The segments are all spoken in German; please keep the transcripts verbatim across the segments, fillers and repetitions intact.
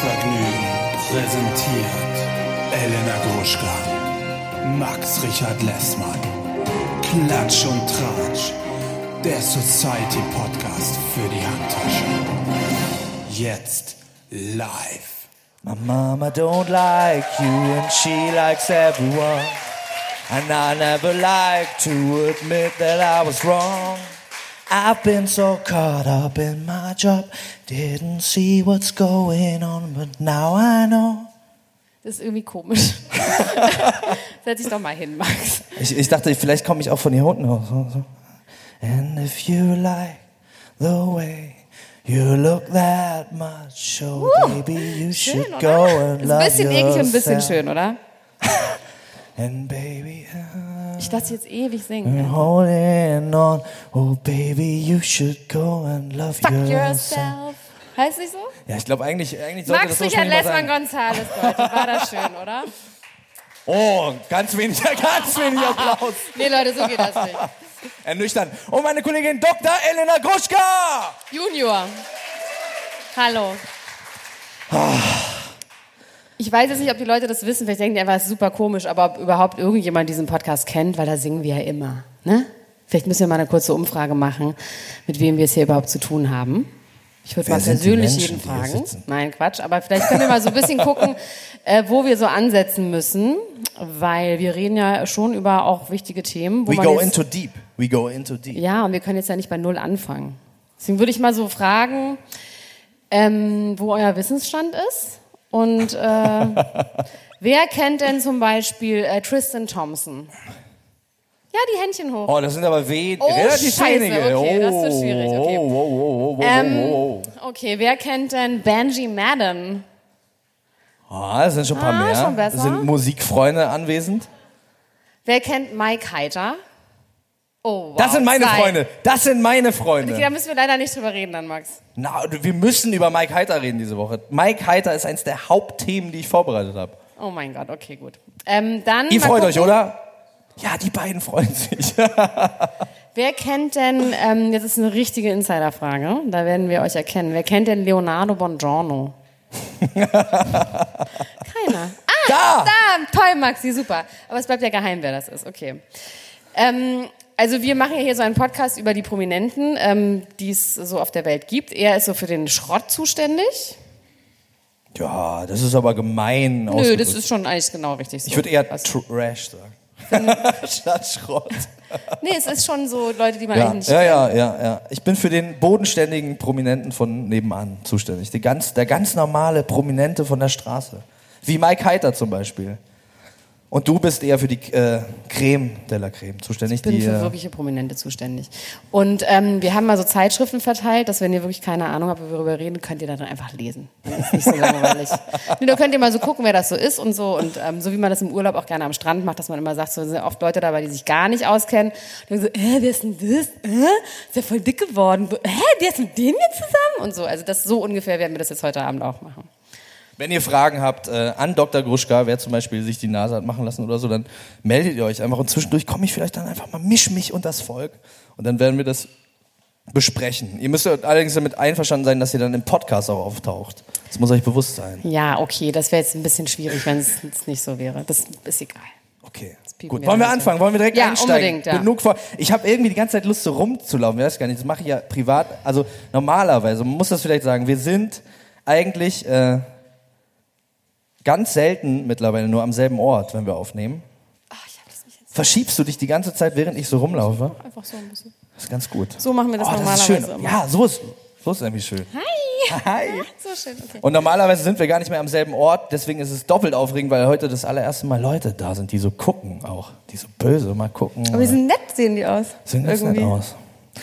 Vergnügen präsentiert Elena Gruschka, Max Richard Lessmann, Klatsch und Tratsch, der Society Podcast für die Handtasche. Jetzt live. My mama don't like you and she likes everyone. And I never like to admit that I was wrong. I've been so caught up in my job, didn't see what's going on, but now I know. Das ist irgendwie komisch. Setz dich doch mal hin, Max. Ich, ich dachte, vielleicht komme ich auch von hier unten raus. So. And if you like the way you look that much, oh uh, baby, you schön, should oder? go and love yourself. Ein bisschen eklig und ein bisschen schön, oder? And baby, uh, ich dachte jetzt ewig singen. Holding on, oh baby, you should go and love Fuck yourself. yourself. Heißt nicht so? Ja, ich glaube eigentlich, eigentlich sollte Max das so Richard schon Lessmann sein. Gonzales, Leute. War das schön, oder? Oh, ganz wenig, ganz wenig Applaus. Nee, Leute, so geht das nicht. Ernüchternd. Und meine Kollegin Doktor Elena Gruschka. Junior. Hallo. Ich weiß jetzt nicht, ob die Leute das wissen. Vielleicht denken die einfach, es ist super komisch, aber ob überhaupt irgendjemand diesen Podcast kennt, weil da singen wir ja immer. Ne? Vielleicht müssen wir mal eine kurze Umfrage machen, mit wem wir es hier überhaupt zu tun haben. Ich würde mal persönlich jeden fragen. Nein, Quatsch. Aber vielleicht können wir mal so ein bisschen gucken, äh, wo wir so ansetzen müssen, weil wir reden ja schon über auch wichtige Themen. Wo We man go jetzt, into deep. We go into deep. Ja, und wir können jetzt ja nicht bei Null anfangen. Deswegen würde ich mal so fragen, ähm, wo euer Wissensstand ist. Und äh, wer kennt denn zum Beispiel äh, Tristan Thompson? Ja, die Händchen hoch. Oh, das sind aber we Oh, relativ Scheiße, wenige. okay, das wird schwierig, okay. Oh, oh, oh, oh, oh, Ähm, oh, oh. Okay, wer kennt denn Benji Madden? Oh, das sind schon ein paar Ah, mehr. schon besser. Sind Musikfreunde anwesend? Wer kennt Mike Heiter? Oh, wow. Das sind meine Geil. Freunde. Das sind meine Freunde. Okay, da müssen wir leider nicht drüber reden dann, Max. Na, wir müssen über Mike Heiter reden diese Woche. Mike Heiter ist eines der Hauptthemen, die ich vorbereitet habe. Oh mein Gott, okay, gut. Ähm, dann Ihr mal freut gucken. euch, oder? Ja, die beiden freuen sich. Wer kennt denn, ähm, jetzt ist eine richtige Insiderfrage, da werden wir euch erkennen. Wer kennt denn Leonardo Bongiorno? Keiner. Ah, Da! da! Toll, Maxi, super. Aber es bleibt ja geheim, wer das ist. Okay. Ähm, also wir machen ja hier so einen Podcast über die Prominenten, ähm, die es so auf der Welt gibt. Er ist so für den Schrott zuständig. Ja, das ist aber gemein. Nö, ausgedrückt. das ist schon eigentlich genau richtig so. Ich würde eher Also, Trash sagen. Statt Schrott. nee, es ist schon so Leute, die man Ja, eigentlich nicht ja, ja, ja, ja. Ich bin für den bodenständigen Prominenten von nebenan zuständig. Die ganz, der ganz normale Prominente von der Straße. Wie Mike Heiter zum Beispiel. Und du bist eher für die äh, Creme de la Creme zuständig. Ich bin die, für äh, wirkliche Prominente zuständig. Und ähm, wir haben mal so Zeitschriften verteilt, dass wenn ihr wirklich keine Ahnung habt, worüber wir reden, könnt ihr da dann einfach lesen. Das ist nicht so langweilig. Nee, da könnt ihr mal so gucken, wer das so ist und so. Und ähm, so wie man das im Urlaub auch gerne am Strand macht, dass man immer sagt, so sind oft Leute dabei, die sich gar nicht auskennen. Und dann so, äh, wer ist denn das? Äh, ist ja voll dick geworden. Hä, der ist mit dem jetzt zusammen? Und so. Also das so ungefähr werden wir das jetzt heute Abend auch machen. Wenn ihr Fragen habt äh, an Doktor Gruschka, wer zum Beispiel sich die Nase hat machen lassen oder so, dann meldet ihr euch einfach und zwischendurch komme ich vielleicht dann einfach mal, misch mich und das Volk und dann werden wir das besprechen. Ihr müsst allerdings damit einverstanden sein, dass ihr dann im Podcast auch auftaucht. Das muss euch bewusst sein. Ja, okay, das wäre jetzt ein bisschen schwierig, wenn es nicht so wäre. Das ist egal. Okay, piepen gut. wir Wollen wir dann anfangen? Wollen wir direkt Ja, einsteigen? unbedingt, ja. Genug vor. Ich habe irgendwie die ganze Zeit Lust, so rumzulaufen. Ich weiß gar nicht, das mache ich ja privat. Also normalerweise, man muss das vielleicht sagen, wir sind eigentlich äh, ganz selten mittlerweile nur am selben Ort, wenn wir aufnehmen. Ach, ich hab das nicht jetzt. Verschiebst du dich die ganze Zeit, während ich so rumlaufe? Einfach so ein bisschen. Das ist ganz gut. So machen wir das Oh, das ist normalerweise schön. immer. Ja, so ist, so ist nämlich schön. Hi! Hi. So schön, okay. Und normalerweise sind wir gar nicht mehr am selben Ort, deswegen ist es doppelt aufregend, weil heute das allererste Mal Leute da sind, die so gucken auch. Die so böse mal gucken. Aber die sind nett, sehen die aus. Sehen ganz nett aus.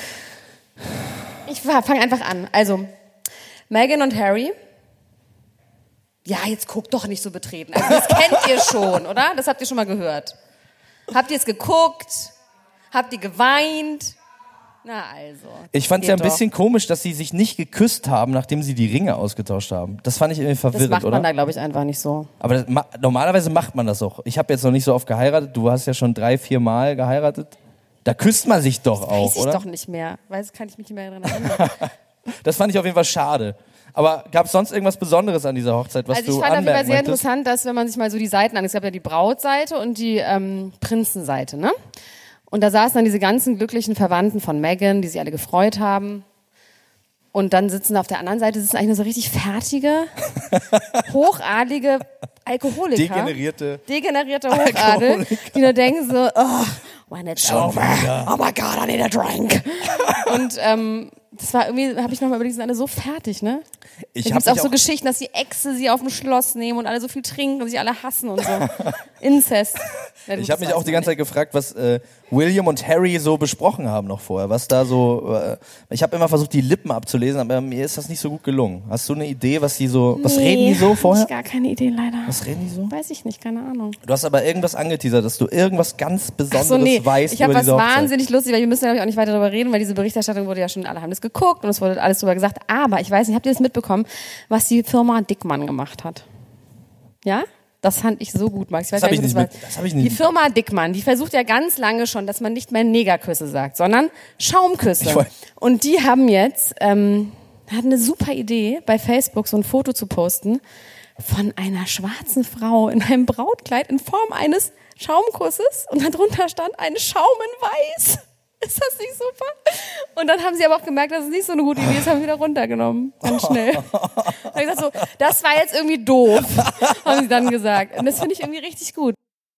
Ich fange einfach an. Also, Meghan und Harry. Ja, jetzt guckt doch nicht so betreten. Also, das kennt ihr schon, oder? Das habt ihr schon mal gehört. Habt ihr es geguckt? Habt ihr geweint? Na also. Ich fand es Geht ja ein doch. bisschen komisch, dass sie sich nicht geküsst haben, nachdem sie die Ringe ausgetauscht haben. Das fand ich irgendwie Das verwirrend, macht man oder? da, glaube ich, einfach nicht so. Aber das, ma- normalerweise macht man das auch. Ich habe jetzt noch nicht so oft geheiratet. Du hast ja schon drei, vier Mal geheiratet. Da küsst man sich doch auch, Weiß ich oder? doch nicht mehr. Weiß, kann ich mich nicht mehr daran erinnern. Das fand ich auf jeden Fall schade. Aber gab es sonst irgendwas Besonderes an dieser Hochzeit, was Also ich du fand auf jeden Fall anmerken sehr möchtest? interessant, dass wenn man sich mal so die Seiten an, es gab ja die Brautseite und die ähm, Prinzenseite, ne? Und da saßen dann diese ganzen glücklichen Verwandten von Meghan, die sich alle gefreut haben. Und dann sitzen auf der anderen Seite sitzen eigentlich nur so richtig fertige, hochadlige Alkoholiker. Degenerierte. Degenerierte Hochadel, Alkoholiker. die nur denken so, oh, when it's Schon over, wieder. oh my God, I need a drink. Und ähm, das war irgendwie, habe ich nochmal überlegt, die sind alle so fertig, ne? Ich Da hab gibt es auch mich so auch- Geschichten, dass die Äxte sie auf dem Schloss nehmen und alle so viel trinken und sich alle hassen und so. Inzest. Ja, gut, Ich das habe mich weiß auch die man ganze Zeit gefragt, was äh, William und Harry so besprochen haben noch vorher. Was da so. Äh, ich habe immer versucht, die Lippen abzulesen, aber mir ist das nicht so gut gelungen. Hast du eine Idee, was die so. Was Nee, reden die so hab vorher? Ich gar keine Idee, leider. Was reden die so? Weiß ich nicht, keine Ahnung. Du hast aber irgendwas angeteasert, dass du irgendwas ganz Ach Besonderes so, nee, weißt ich habe über was diese Hochzeit. wahnsinnig lustig, weil wir müssen glaube ich auch nicht weiter darüber reden, weil diese Berichterstattung wurde ja schon, alle haben das geguckt und es wurde alles drüber gesagt. Aber ich weiß nicht, habt ihr das mitbekommen, was die Firma Dickmann gemacht hat? Ja? Das fand ich so gut, Max. Ich weiß Das hab gar ich nicht, nicht was- mit- das hab ich nicht Die Firma Dickmann, die versucht ja ganz lange schon, dass man nicht mehr Negerküsse sagt, sondern Schaumküsse. Ich weiß. Und die haben jetzt, ähm, hatten eine super Idee, bei Facebook so ein Foto zu posten von einer schwarzen Frau in einem Brautkleid in Form eines Schaumkusses und darunter stand ein Schaum in Weiß. Ist das nicht super? Und dann haben sie aber auch gemerkt, dass es nicht so eine gute Idee ist, haben sie wieder runtergenommen. Ganz schnell. Und ich gesagt so, das war jetzt irgendwie doof, haben sie dann gesagt. Und das finde ich irgendwie richtig gut.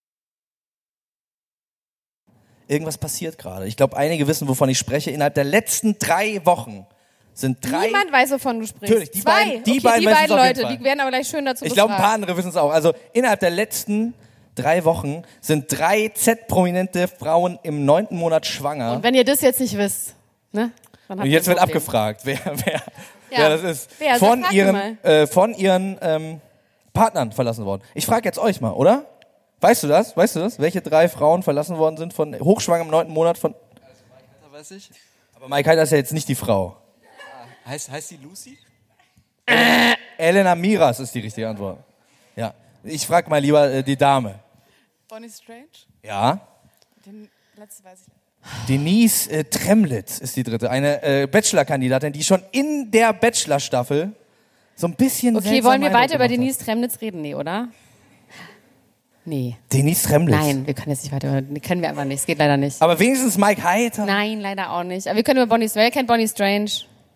Irgendwas passiert gerade. Ich glaube, einige wissen, wovon ich spreche. Innerhalb der letzten drei Wochen sind drei. Niemand weiß, wovon du sprichst. Natürlich, die Zwei. beiden- die okay, beiden die wissen es beiden auf jeden Leute, Fall. die werden aber gleich schön dazu Ich glaube, ein paar befragt. andere wissen es auch. Also innerhalb der letzten drei Wochen sind drei Z-prominente Frauen im neunten Monat schwanger. Und wenn ihr das jetzt nicht wisst, ne? Dann habt Und ihr jetzt ein wird Problem. abgefragt, wer, wer, Ja. wer das ist. Wer? So, Von frag ihren, mal. äh, von ihren ähm, Partnern verlassen worden. Ich frage jetzt euch mal, oder? Weißt du das? Weißt du das? Welche drei Frauen verlassen worden sind von hochschwanger im neunten Monat von. Da weiß ich. Aber Mike Heiter ist ja jetzt nicht die Frau. Heißt, heißt die Lucy? Elena Miras ist die richtige Antwort. Ja. Ich frage mal lieber äh, die Dame. Bonnie Strange? Ja. Den letzte weiß ich nicht. Denise äh, Tremlitz ist die dritte. Eine äh, Bachelor-Kandidatin, die schon in der Bachelor-Staffel so ein bisschen. Okay, seltsam wollen wir Eindruck weiter über gemacht hat. Denise Tremnitz reden? Nee, oder? Nee. Denise Tremlitz. Nein, wir können jetzt nicht weiter. Nee, können wir einfach nicht. Es geht leider nicht. Aber wenigstens Mike Heiter. Nein, leider auch nicht. Aber wir können über Bonnie Strange. Wer kennt Bonnie Strange?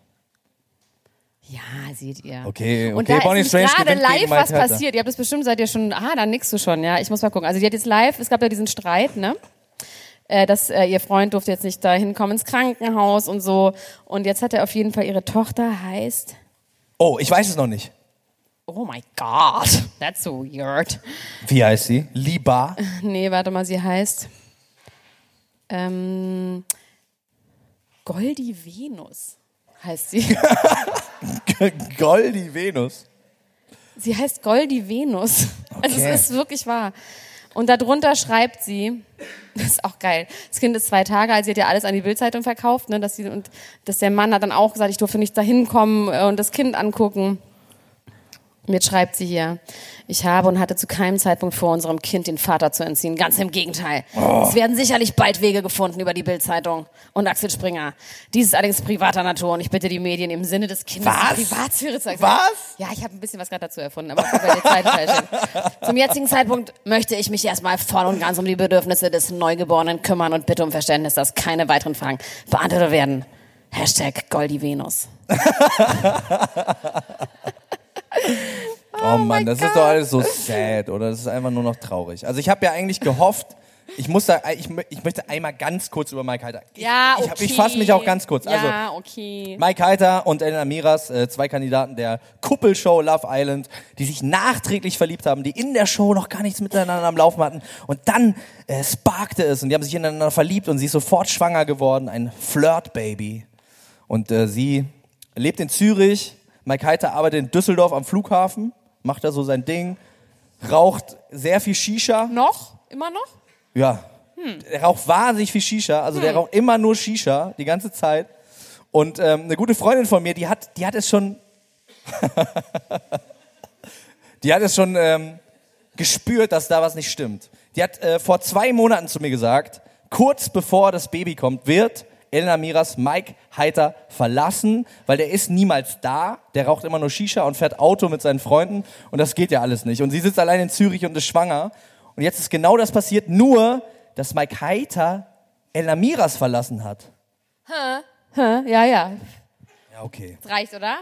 Ja, seht ihr. Okay, Und okay, da Bonnie ist Strange gerade gewinnt gegen live Mike was Heiter. passiert. Ihr habt es bestimmt, seid ihr schon, ah, dann nix du schon, ja. Ich muss mal gucken. Also die hat jetzt live, es gab ja diesen Streit, ne? Äh, dass äh, ihr Freund durfte jetzt nicht da hinkommen ins Krankenhaus und so. Und jetzt hat er auf jeden Fall, ihre Tochter heißt, Oh, ich weiß es noch nicht. oh my God, that's so weird. Wie heißt sie? Liba. Nee, warte mal, sie heißt ähm, Goldi Venus heißt sie. Goldi Venus. Sie heißt Goldi Venus. Also Okay. es ist wirklich wahr. Und darunter schreibt sie, das ist auch geil, das Kind ist zwei Tage alt, sie hat ja alles an die Bild-Zeitung verkauft, ne, dass sie, und dass der Mann hat dann auch gesagt, ich durfte nicht da hinkommen äh, und das Kind angucken. Und jetzt schreibt sie hier, ich habe und hatte zu keinem Zeitpunkt vor, unserem Kind den Vater zu entziehen. Ganz im Gegenteil. Es werden sicherlich bald Wege gefunden über die Bild-Zeitung und Axel Springer. Dies ist allerdings privater Natur und ich bitte die Medien im Sinne des Kindes Was? die Privatsphäre zu Was? Ja, ich habe ein bisschen was gerade dazu erfunden, aber bei der zweiten Teil steht. Zum jetzigen Zeitpunkt möchte ich mich erstmal voll und ganz um die Bedürfnisse des Neugeborenen kümmern und bitte um Verständnis, dass keine weiteren Fragen beantwortet werden. Hashtag Goldi Venus. Oh Mann, das ist doch alles so sad, oder? Das ist einfach nur noch traurig. Also ich habe ja eigentlich gehofft, ich muss da, ich, mö- ich möchte einmal ganz kurz über Mike Heiter. Ich, Ja, okay. Ich, hab- ich fasse mich auch ganz kurz. Also Ja, okay. Mike Heiter und Elena Miras, äh, zwei Kandidaten der Kuppelshow Love Island, die sich nachträglich verliebt haben, die in der Show noch gar nichts miteinander am Laufen hatten. Und dann äh, sparkte es und die haben sich ineinander verliebt und sie ist sofort schwanger geworden, ein Flirt-Baby. Und äh, sie lebt in Zürich, Mike Heiter arbeitet in Düsseldorf am Flughafen, macht da so sein Ding, raucht sehr viel Shisha. Noch? Immer noch? Ja, der raucht wahnsinnig viel Shisha, also der raucht immer nur Shisha, die ganze Zeit. Und ähm, eine gute Freundin von mir, die hat, die hat es schon, die hat es schon ähm, gespürt, dass da was nicht stimmt. Die hat äh, vor zwei Monaten zu mir gesagt, kurz bevor das Baby kommt, wird Elena Miras Mike Heiter verlassen, weil der ist niemals da, der raucht immer nur Shisha und fährt Auto mit seinen Freunden und das geht ja alles nicht. Und sie sitzt allein in Zürich und ist schwanger und jetzt ist genau das passiert, nur, dass Mike Heiter Elena Miras verlassen hat. Hä? Hä? Ja, ja. Ja, okay. Das reicht, oder?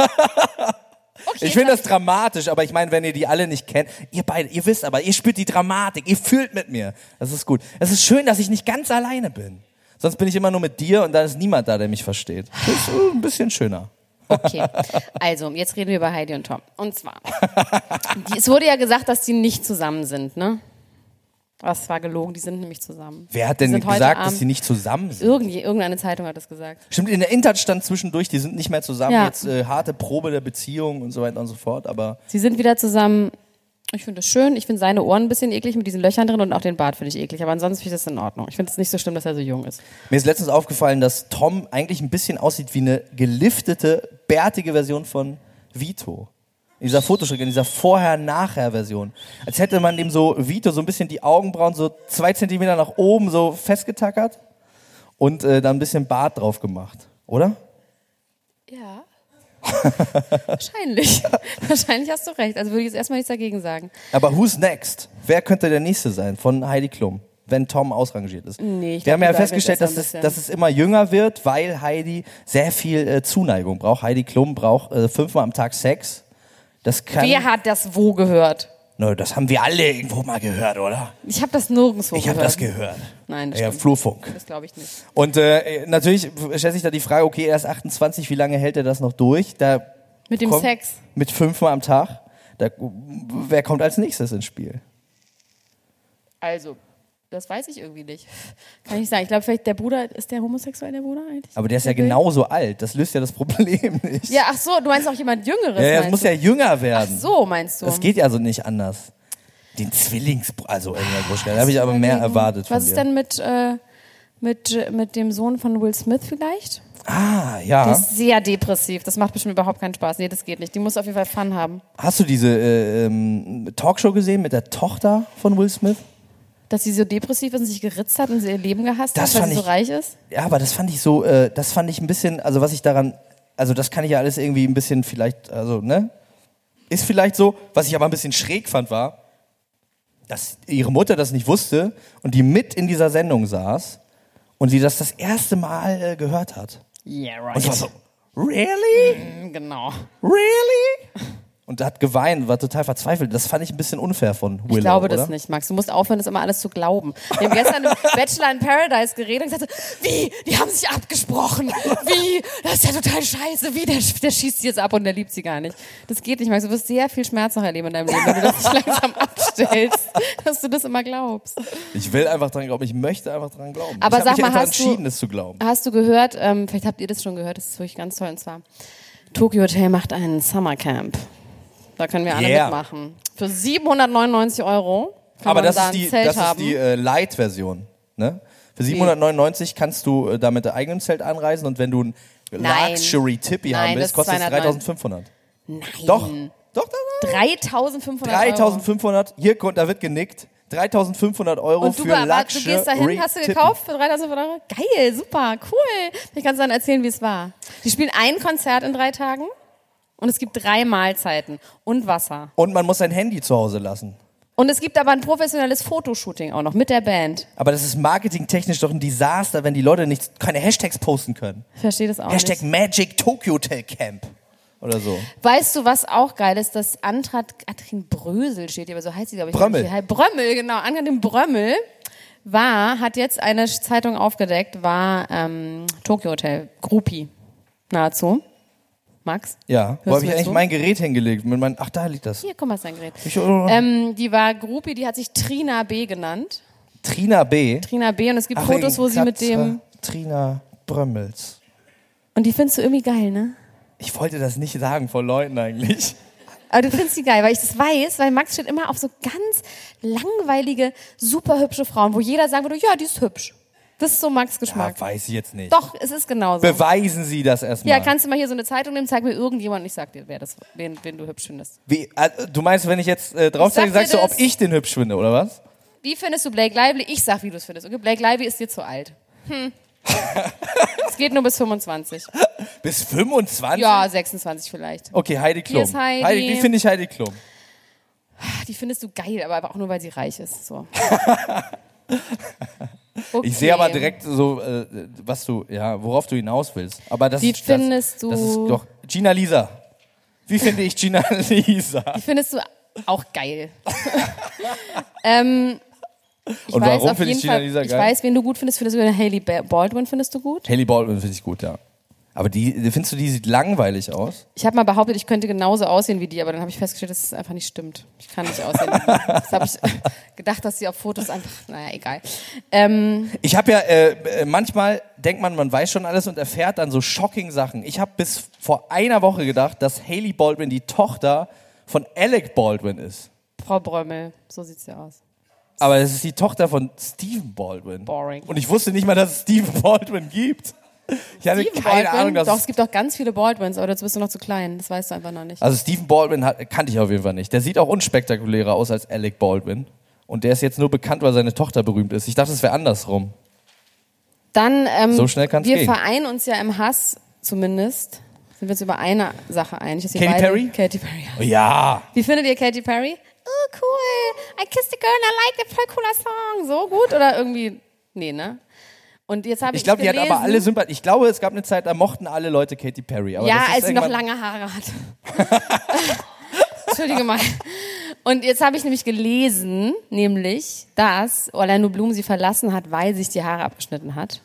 Okay, Ich finde das dramatisch, aber ich meine, wenn ihr die alle nicht kennt, ihr beide, ihr wisst aber, ihr spürt die Dramatik, ihr fühlt mit mir. Das ist gut. Es ist schön, dass ich nicht ganz alleine bin. Sonst bin ich immer nur mit dir und dann ist niemand da, der mich versteht. Das ist äh, ein bisschen schöner. Okay, also jetzt reden wir über Heidi und Tom. Und zwar, die, es wurde ja gesagt, dass die nicht zusammen sind, ne? Das war gelogen, die sind nämlich zusammen. Wer hat denn Die sind heute gesagt, dass Abend- sie nicht zusammen sind? Irgend, irgendeine Zeitung hat das gesagt. Stimmt, in der Internet stand zwischendurch, die sind nicht mehr zusammen, Ja. jetzt äh, harte Probe der Beziehung und so weiter und so fort, aber Sie sind wieder zusammen. Ich finde das schön. Ich finde seine Ohren ein bisschen eklig mit diesen Löchern drin und auch den Bart finde ich eklig. Aber ansonsten finde ich das in Ordnung. Ich finde es nicht so schlimm, dass er so jung ist. mir ist letztens aufgefallen, dass Tom eigentlich ein bisschen aussieht wie eine geliftete, bärtige Version von Vito. In dieser Fotoschrift, in dieser Vorher-Nachher-Version. Als hätte man dem so Vito so ein bisschen die Augenbrauen so zwei Zentimeter nach oben so festgetackert und äh, dann ein bisschen Bart drauf gemacht. Oder? Ja. Wahrscheinlich. Wahrscheinlich hast du recht. Also würde ich jetzt erstmal nichts dagegen sagen. Aber who's next? Wer könnte der Nächste sein von Heidi Klum, wenn Tom ausrangiert ist? Nee, ich Wir haben glaub, ja die festgestellt, beiden dass wird es, erst dass es immer jünger wird, weil Heidi sehr viel äh, Zuneigung braucht. Heidi Klum braucht äh, fünfmal am Tag Sex. Das kann. Wer hat das wo gehört? No, das haben wir alle irgendwo mal gehört, oder? Ich habe das nirgendwo Ich gehört. habe das gehört. Nein, das Ja, stimmt. Flurfunk. Das glaube ich nicht. Und äh, natürlich stellt sich da die Frage, okay, er ist achtundzwanzig, wie lange hält er das noch durch? Da Mit dem kommt, Sex. Mit fünfmal am Tag. Da, wer kommt als nächstes ins Spiel? Also, das weiß ich irgendwie nicht. Kann ich sagen. Ich glaube, vielleicht der Bruder, ist der homosexuell, der Bruder eigentlich? Aber der ist ja Der Bill? genauso alt. Das löst ja das Problem nicht. Ja, ach so, du meinst auch jemand Jüngeres, ja, ja, es meinst muss du? ja jünger Ach werden. so, meinst du? Das geht ja so nicht anders. Den Zwillings... Also, Elena Gruschka, da habe ich aber mehr erwartet von Was ist dir. denn mit, äh, mit, mit dem Sohn von Will Smith vielleicht? Ah, Der ja. ist sehr depressiv. Das macht bestimmt überhaupt keinen Spaß. Nee, das geht nicht. Die muss auf jeden Fall Fun haben. Hast du diese äh, ähm, Talkshow gesehen mit der Tochter von Will Smith? Dass sie so depressiv ist und sich geritzt hat und sie ihr Leben gehasst Das hat, weil fand sie so ich- reich ist? Ja, aber das fand ich so, äh, das fand ich ein bisschen, also was ich daran, also das kann ich ja alles irgendwie ein bisschen vielleicht, also, ne? Ist vielleicht so, was ich aber ein bisschen schräg fand war, dass ihre Mutter das nicht wusste und die mit in dieser Sendung saß und sie das das erste Mal äh, gehört hat. Yeah, right. Und ich war so, really? Genau. Really? Und hat geweint, war total verzweifelt. Das fand ich ein bisschen unfair von Willow, Ich glaube oder? das nicht, Max. Du musst aufhören, das immer alles zu glauben. Wir haben gestern im Bachelor in Paradise geredet und gesagt, so, wie? Die haben sich abgesprochen. Wie? Das ist ja total scheiße. Wie? Der, der schießt sie jetzt ab und der liebt sie gar nicht. Das geht nicht, Max. Du wirst sehr viel Schmerz noch erleben in deinem Leben, wenn du das nicht langsam abstellst, dass du das immer glaubst. Ich will einfach dran glauben, ich möchte einfach dran glauben. Aber ich sag habe mich mal, einfach hast du- entschieden, es zu glauben. Hast du gehört, ähm, vielleicht habt ihr das schon gehört, das ist wirklich ganz toll, und zwar Tokyo Hotel macht einen Summercamp. Da können wir alle Yeah. mitmachen. Für siebenhundertneunundneunzig Euro kann Aber man das da ist ein die, Zelt das ist haben. die äh, Light-Version. Ne? Für siebenhundertneunundneunzig kannst du äh, da mit deinem eigenen Zelt anreisen und wenn du ein Nein. Luxury-Tippi Nein, haben das willst, ist kostet es zweihundertneun. dreitausendfünfhundert. Nein. Doch, doch, doch. dreitausendfünfhundert Euro. dreitausendfünfhundert, hier, kommt- da wird genickt. dreitausendfünfhundert Euro Und du, für aber Luxury du gehst dahin, hast du gekauft für dreitausendfünfhundert Euro? Geil, super, cool. Ich kann es dann erzählen, wie es war. Die spielen ein Konzert in drei Tagen und es gibt drei Mahlzeiten und Wasser. Und man muss sein Handy zu Hause lassen. Und es gibt aber ein professionelles Fotoshooting auch noch mit der Band. Aber das ist marketingtechnisch doch ein Desaster, wenn die Leute nicht, keine Hashtags posten können. Ich verstehe das auch Hashtag nicht. Magic Tokyo Hotel Camp. Oder so. Weißt du, was auch geil ist? Das Antrat, Antrin Brösel steht hier, aber so heißt sie, glaube ich. Brömmel. Nicht. Brömmel, genau. Antrin Brömmel war, hat jetzt eine Zeitung aufgedeckt, war ähm, Tokyo Hotel, Groupie. Nahezu. Max? Ja, wo Hörst habe du ich mir eigentlich zu? mein Gerät hingelegt? Mit mein, ach, da liegt das. Hier, guck mal, ist dein Gerät. Ich, oh, Ähm, die war Groupie, die hat sich Trina B. genannt. Trina B. Trina B. Und es gibt Ach, Fotos, wo wegen sie mit Katze dem... Trina Brömmels. Und die findest du irgendwie geil, ne? Ich wollte das nicht sagen vor Leuten eigentlich. Aber du findest die geil, weil ich das weiß, weil Max steht immer auf so ganz langweilige, super hübsche Frauen, wo jeder sagen würde, ja, die ist hübsch. Das ist so Max' Geschmack. Ja, weiß ich jetzt nicht. Doch, es ist genauso. Beweisen Sie das erstmal. Ja, kannst du mal hier so eine Zeitung nehmen, zeig mir irgendjemand und ich sag dir, wer das, wen, wen du hübsch findest. Wie, äh, du meinst, wenn ich jetzt äh, drauf Ich sag zeige, sagst dir du, ob das. ich den hübsch finde, oder was? Wie findest du Blake Lively? Ich sag, wie du es findest. Okay, Blake Lively ist dir zu alt. Hm. Es geht nur bis fünfundzwanzig. Bis fünfundzwanzig? Ja, sechsundzwanzig vielleicht. Okay, Heidi Klum. Hier ist Heidi. Wie finde ich Heidi Klum? Die findest du geil, aber auch nur, weil sie reich ist. So. Okay. Ich sehe aber direkt so, äh, was du, ja, worauf du hinaus willst. Aber das, Wie ist, das, findest du... das ist doch Gina Lisa. Wie finde ich Gina Lisa? Die findest du auch geil. ähm, ich Und weiß warum auf finde ich jeden Gina Fall, Lisa ich geil? weiß, wen du gut findest. Findest du Hailey Baldwin, findest du gut? Hailey Baldwin finde ich gut, ja. Aber die, findest du, die sieht langweilig aus? Ich habe mal behauptet, ich könnte genauso aussehen wie die, aber dann habe ich festgestellt, dass es einfach nicht stimmt. Ich kann nicht aussehen wie die. Das habe ich gedacht, dass sie auf Fotos einfach, naja, egal. Ähm, Ich habe ja, äh, manchmal denkt man, man weiß schon alles und erfährt dann so shocking Sachen. Ich habe bis vor einer Woche gedacht, dass Hailey Baldwin die Tochter von Alec Baldwin ist. Frau Brömmel, so sieht's ja aus. Aber es ist die Tochter von Stephen Baldwin. Boring. Und ich wusste nicht mal, dass es Stephen Baldwin gibt. Ich hatte Stephen keine Baldwin? Ahnung, dass Doch, es es gibt doch ganz viele Baldwins, aber dazu bist du noch zu klein. Das weißt du einfach noch nicht. Also Stephen Baldwin hat, kannte ich auf jeden Fall nicht. Der sieht auch unspektakulärer aus als Alec Baldwin. Und der ist jetzt nur bekannt, weil seine Tochter berühmt ist. Ich dachte, es wäre andersrum. Dann, ähm, So schnell kann's wir gehen. vereinen uns ja im Hass zumindest. Sind wir uns über eine Sache einig. dass wir Katy beide Perry? Katy Perry. Oh, ja. Wie findet ihr Katy Perry? Oh, cool. I kissed a girl and I liked it. Voll cooler Song. So gut? Oder irgendwie, nee, ne? Und jetzt habe ich Ich glaube, die hat gelesen, aber alle Sympathie. Ich glaube, es gab eine Zeit, da mochten alle Leute Katy Perry. Aber ja, das ist als sie noch irgendwann- lange Haare hat. Entschuldige mal. Und jetzt habe ich nämlich gelesen, nämlich, dass Orlando Bloom sie verlassen hat, weil sie sich die Haare abgeschnitten hat.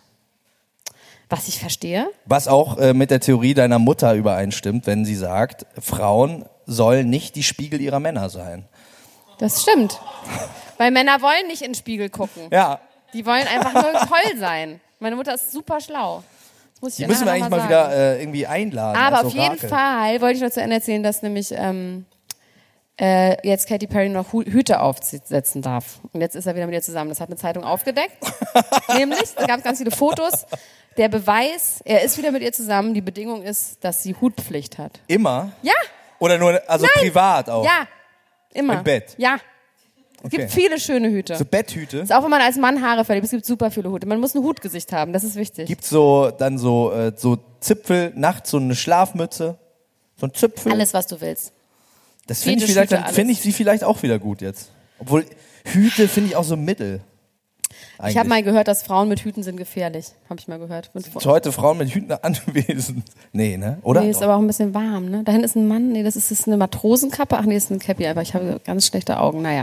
Was ich verstehe. Was auch äh, mit der Theorie deiner Mutter übereinstimmt, wenn sie sagt, Frauen sollen nicht die Spiegel ihrer Männer sein. Das stimmt. Weil Männer wollen nicht in den Spiegel gucken. Ja, Die wollen einfach nur toll sein. Meine Mutter ist super schlau. Das muss ich die ihr müssen wir nachher eigentlich noch mal sagen. wieder äh, irgendwie einladen. Aber als auf jeden Orakel. Fall wollte ich noch zu Ende erzählen, dass nämlich ähm, äh, jetzt Katy Perry noch Hu- Hüte aufsetzen darf. Und jetzt ist er wieder mit ihr zusammen. Das hat eine Zeitung aufgedeckt. Nämlich, da gab es ganz viele Fotos. Der Beweis, er ist wieder mit ihr zusammen. Die Bedingung ist, dass sie Hutpflicht hat. Immer? Ja, Oder nur, also Nein. privat auch? ja, immer. Im Bett? Ja. Es Okay. gibt viele schöne Hüte. So Betthüte? Ist auch wenn man als Mann Haare verliert, es gibt super viele Hüte. Man muss ein Hutgesicht haben, das ist wichtig. Gibt's so dann so äh, so Zipfel, nachts so eine Schlafmütze, so ein Zipfel. Alles, was du willst. Das finde ich Fetischhüte, vielleicht, dann alles. finde ich sie vielleicht auch wieder gut jetzt. Obwohl Hüte finde ich auch so mittel. Eigentlich. Ich habe mal gehört, dass Frauen mit Hüten sind gefährlich. Habe ich mal gehört. Mit Sind heute Frauen mit Hüten anwesend? Nee, ne? Oder? Nee, ist aber auch ein bisschen warm, ne? Da hinten ist ein Mann, nee, das ist, das ist eine Matrosenkappe. Ach nee, das ist ein Cappy, aber ich habe ganz schlechte Augen, naja.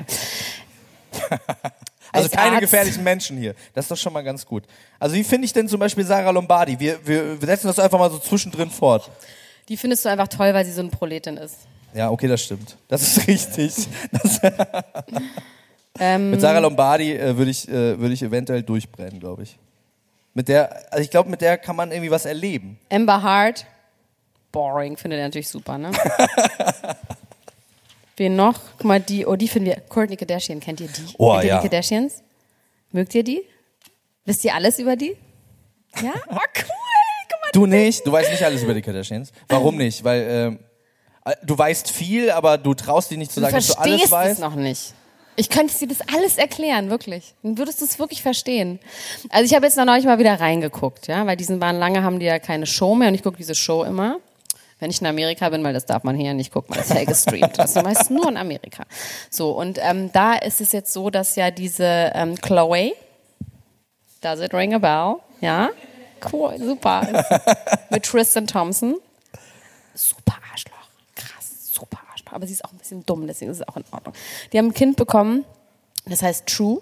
Also Als keine Arzt. gefährlichen Menschen hier. Das ist doch schon mal ganz gut. Also wie finde ich denn zum Beispiel Sarah Lombardi? Wir, wir, wir setzen das einfach mal so zwischendrin fort. Die findest du einfach toll, weil sie so eine Proletin ist. Ja, okay, das stimmt. Das ist richtig. Das Ähm, mit Sarah Lombardi äh, würde ich, äh, würde ich eventuell durchbrennen, glaube ich. Mit der, also ich glaube, mit der kann man irgendwie was erleben. Amber Hart, boring, findet er natürlich super, ne? Wen noch? Guck mal, die, oh, die finden wir, Kourtney Kardashian, kennt ihr die? Oh, kennt ihr ja. die Kardashians? Mögt ihr die? Wisst ihr alles über die? Ja? Oh, cool, guck mal. Du nicht? Du weißt nicht alles über die Kardashians. Warum nicht? Weil ähm, äh, du weißt viel, aber du traust dir nicht zu Du sagen, dass du alles verstehst weißt. es noch nicht. Ich könnte dir das alles erklären, wirklich. Dann würdest du es wirklich verstehen. Also ich habe jetzt noch neulich mal wieder reingeguckt, ja, weil diesen waren lange haben die ja keine Show mehr und ich gucke diese Show immer, wenn ich in Amerika bin, weil das darf man hier nicht gucken, weil es ja gestreamt ist. Meistens nur in Amerika. So, und ähm, da ist es jetzt so, dass ja diese ähm, Chloe, does it ring a bell? Ja? Cool, super. Mit Tristan Thompson. Super Arschloch. Krass, super Arschloch. Aber sie ist auch ein bisschen dumm, deswegen ist es auch in Ordnung. Die haben ein Kind bekommen, das heißt True.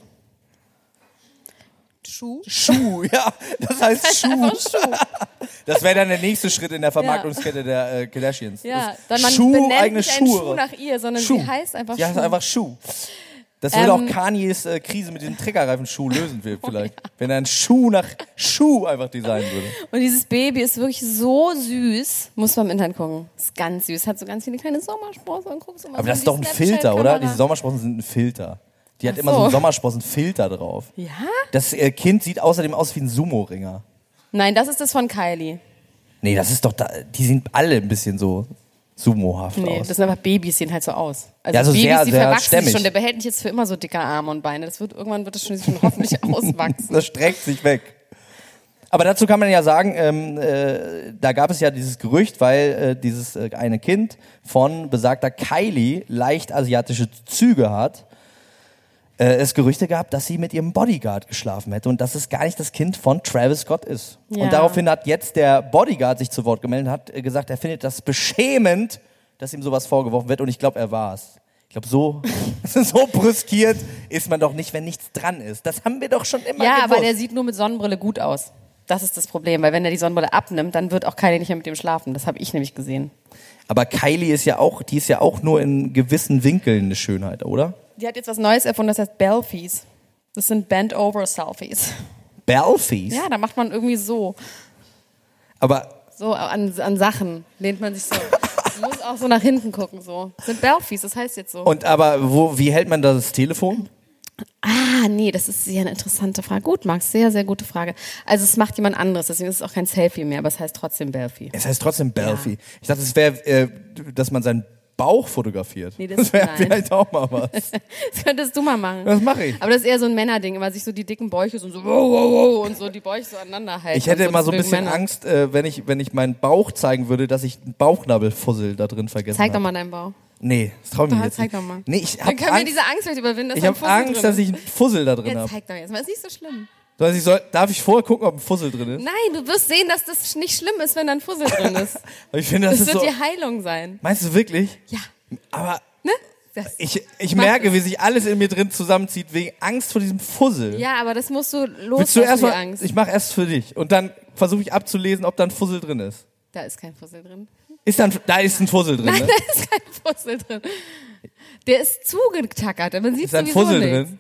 True? Schuh, ja, das heißt Schuh. Einfach Schuh. Das wäre dann der nächste Schritt in der Vermarktungskette der äh, Kardashians. Ja, Das- dann man Schuh, benennt eigene nicht einen Schuhe. Schuh nach ihr, sondern Schuh. sie heißt einfach Ja, Schuh. das ist einfach Schuh. Das würde Ähm, auch Kanyes äh, Krise mit diesem Triggerreifen-Schuh lösen will, vielleicht. Wenn er einen Schuh nach Schuh einfach designen würde. Und dieses Baby ist wirklich so süß. Muss man im Internet gucken. Ist ganz süß. Hat so ganz viele kleine Sommersprossen. Und guckst immer Aber so das in ist die doch ein Filter, oder? Snapchat-Kamera. Diese Sommersprossen sind ein Filter. Die hat Ach immer so. so einen Sommersprossen-Filter drauf. Ja? Das äh, Kind sieht außerdem aus wie ein Sumo-Ringer. Nein, das ist das von Kylie. Nee, das ist doch, da, die sind alle ein bisschen so sumohaft Nee, aus. das sind einfach Babys, sehen halt so aus. Also Ja, so Babys, sehr, die sehr verwachsen stämmig. sich schon. Der behält nicht jetzt für immer so dicke Arme und Beine. Das wird, irgendwann wird das schon, schon hoffentlich auswachsen. Das streckt sich weg. Aber dazu kann man ja sagen, ähm, äh, da gab es ja dieses Gerücht, weil äh, dieses äh, eine Kind von besagter Kylie leicht asiatische Züge hat, äh, es Gerüchte gab, dass sie mit ihrem Bodyguard geschlafen hätte und dass es gar nicht das Kind von Travis Scott ist. Ja. Und daraufhin hat jetzt der Bodyguard sich zu Wort gemeldet und hat äh, gesagt, er findet das beschämend, dass ihm sowas vorgeworfen wird und ich glaube, er war es. Ich glaube, so, so brüskiert ist man doch nicht, wenn nichts dran ist. Das haben wir doch schon immer Ja, gewusst. aber der sieht nur mit Sonnenbrille gut aus. Das ist das Problem, weil wenn er die Sonnenbrille abnimmt, dann wird auch Kylie nicht mehr mit dem schlafen. Das habe ich nämlich gesehen. Aber Kylie ist ja auch, die ist ja auch nur in gewissen Winkeln eine Schönheit, oder? Die hat jetzt was Neues erfunden, das heißt Belfies. Das sind Bend-Over-Selfies. Belfies? Ja, da macht man irgendwie so. Aber So an, an Sachen lehnt man sich so. Man muss auch so nach hinten gucken, so. Das sind Belfies, das heißt jetzt so. und aber wo, wie hält man das Telefon? Ah, nee, das ist sehr eine interessante Frage. Gut, Max, sehr, sehr gute Frage. Also es macht jemand anderes, deswegen ist es auch kein Selfie mehr, aber es heißt trotzdem Belfie. Es heißt trotzdem Belfie. Ich dachte, es wäre, äh, dass man seinen Bauch fotografiert. Nee, das- das wäre nein. vielleicht auch mal was. Das könntest du mal machen. Das mache ich. Aber das ist eher so ein Männerding, immer sich so die dicken Bäuche so, so wow, wow, wow, und so die Bäuche so aneinander halten. Ich hätte und so, immer das so ein mögen bisschen Männer. Angst, äh, wenn ich wenn ich meinen Bauch zeigen würde, dass ich einen Bauchnabelfussel da drin vergessen Zeig doch habe. mal deinen Bauch. Nee, das trau ich mir Doch, jetzt zeig nicht. doch mal. Nee, ich Dann habe können wir Angst, diese Angst vielleicht überwinden, dass ich da habe ein Fussel Angst, drin dass ist. ich einen Fussel da drin Ja, habe. zeig doch jetzt mal, ist nicht so schlimm. Also ich soll, darf ich vorher gucken, ob ein Fussel drin ist? Nein, du wirst sehen, dass das nicht schlimm ist, wenn da ein Fussel drin ist. Aber ich finde, das, Das ist wird so. die Heilung sein. Meinst du wirklich? Ja, Aber ne? Das, ich, ich Mach merke, es. wie sich alles in mir drin zusammenzieht wegen Angst vor diesem Fussel. ja, aber das musst du Willst du loslassen, erst die mal, Angst. ich mache erst für dich und dann versuche ich abzulesen, ob da ein Fussel drin ist. Da ist kein Fussel drin. Ist dann, da ist ein Fussel drin, Nein, ne? da ist kein Fussel drin. Der ist zugetackert, man sieht Ist da ein sowieso Fussel nichts. drin?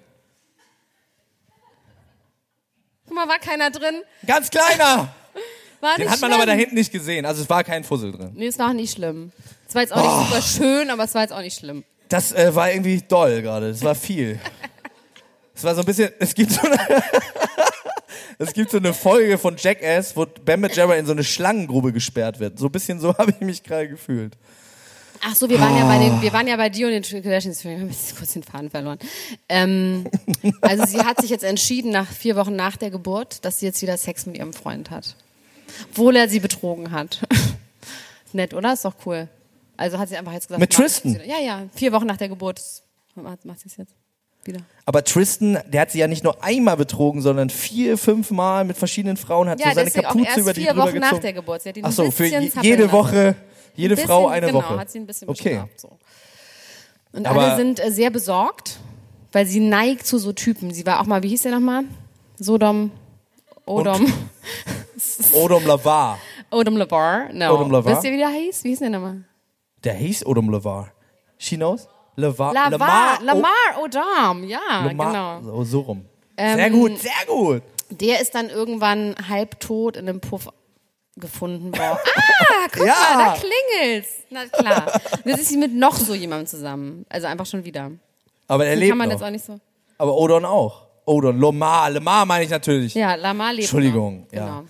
Guck mal, war keiner drin. Ganz kleiner! War Den nicht hat man schlimm. aber da hinten nicht gesehen, also es war kein Fussel drin. Nee, es war auch nicht schlimm. Es war jetzt auch nicht super schön, aber es war jetzt auch nicht schlimm. Das äh, war irgendwie doll gerade, das war viel. Es war so ein bisschen, es gibt so eine, es gibt so eine Folge von Jackass, wo Bam Margera in so eine Schlangengrube gesperrt wird. So ein bisschen so habe ich mich gerade gefühlt. Ach so, wir waren ja bei den, wir waren ja bei dir und den Kardashians. Wir haben jetzt kurz den Faden verloren. Ähm, also sie hat sich jetzt entschieden, nach vier Wochen nach der Geburt, dass sie jetzt wieder Sex mit ihrem Freund hat. Obwohl er sie betrogen hat. Nett, oder? Ist doch cool. Also hat sie einfach jetzt gesagt. Mit mach ich Tristan? jetzt wieder. Ja, ja. Vier Wochen nach der Geburt macht, macht sie es jetzt wieder. Aber Tristan, der hat sie ja nicht nur einmal betrogen, sondern vier, fünf Mal mit verschiedenen Frauen, hat Ja, so seine deswegen auch Kapuze erst über die vier drüber Wochen nach gezogen. der Geburt. Sie hat ihn Ach ein so, für bisschen je, zappeln jede lassen. Woche, jede Ein bisschen, Frau eine genau, Woche. hat sie ein bisschen Okay. bestraft, so. Und Aber- alle sind äh, sehr besorgt, weil sie neigt zu so Typen. Sie war auch mal, wie hieß der nochmal? Sodom, Odom, Odom Lavar. Odom Lavar. No. Odom Lavar? Wisst ihr, wie der hieß? Wie hieß der nochmal? Der hieß Odom Lavar. She knows? Lavar. Lamar, oh, Lamar Odom, ja, Lamar. genau. So, so rum. Ähm, sehr gut, sehr gut. Der ist dann irgendwann halbtot in einem Puff gefunden worden. Ah, guck Ja. mal, da klingelt's. Na klar. Und jetzt ist sie mit noch so jemandem zusammen. Also einfach schon wieder. Aber er Den lebt kann man noch. jetzt auch nicht so. Aber Odon auch. Odon, Lamar. Lamar meine ich natürlich. Ja, Lamar lebt Entschuldigung, noch. ja. Genau.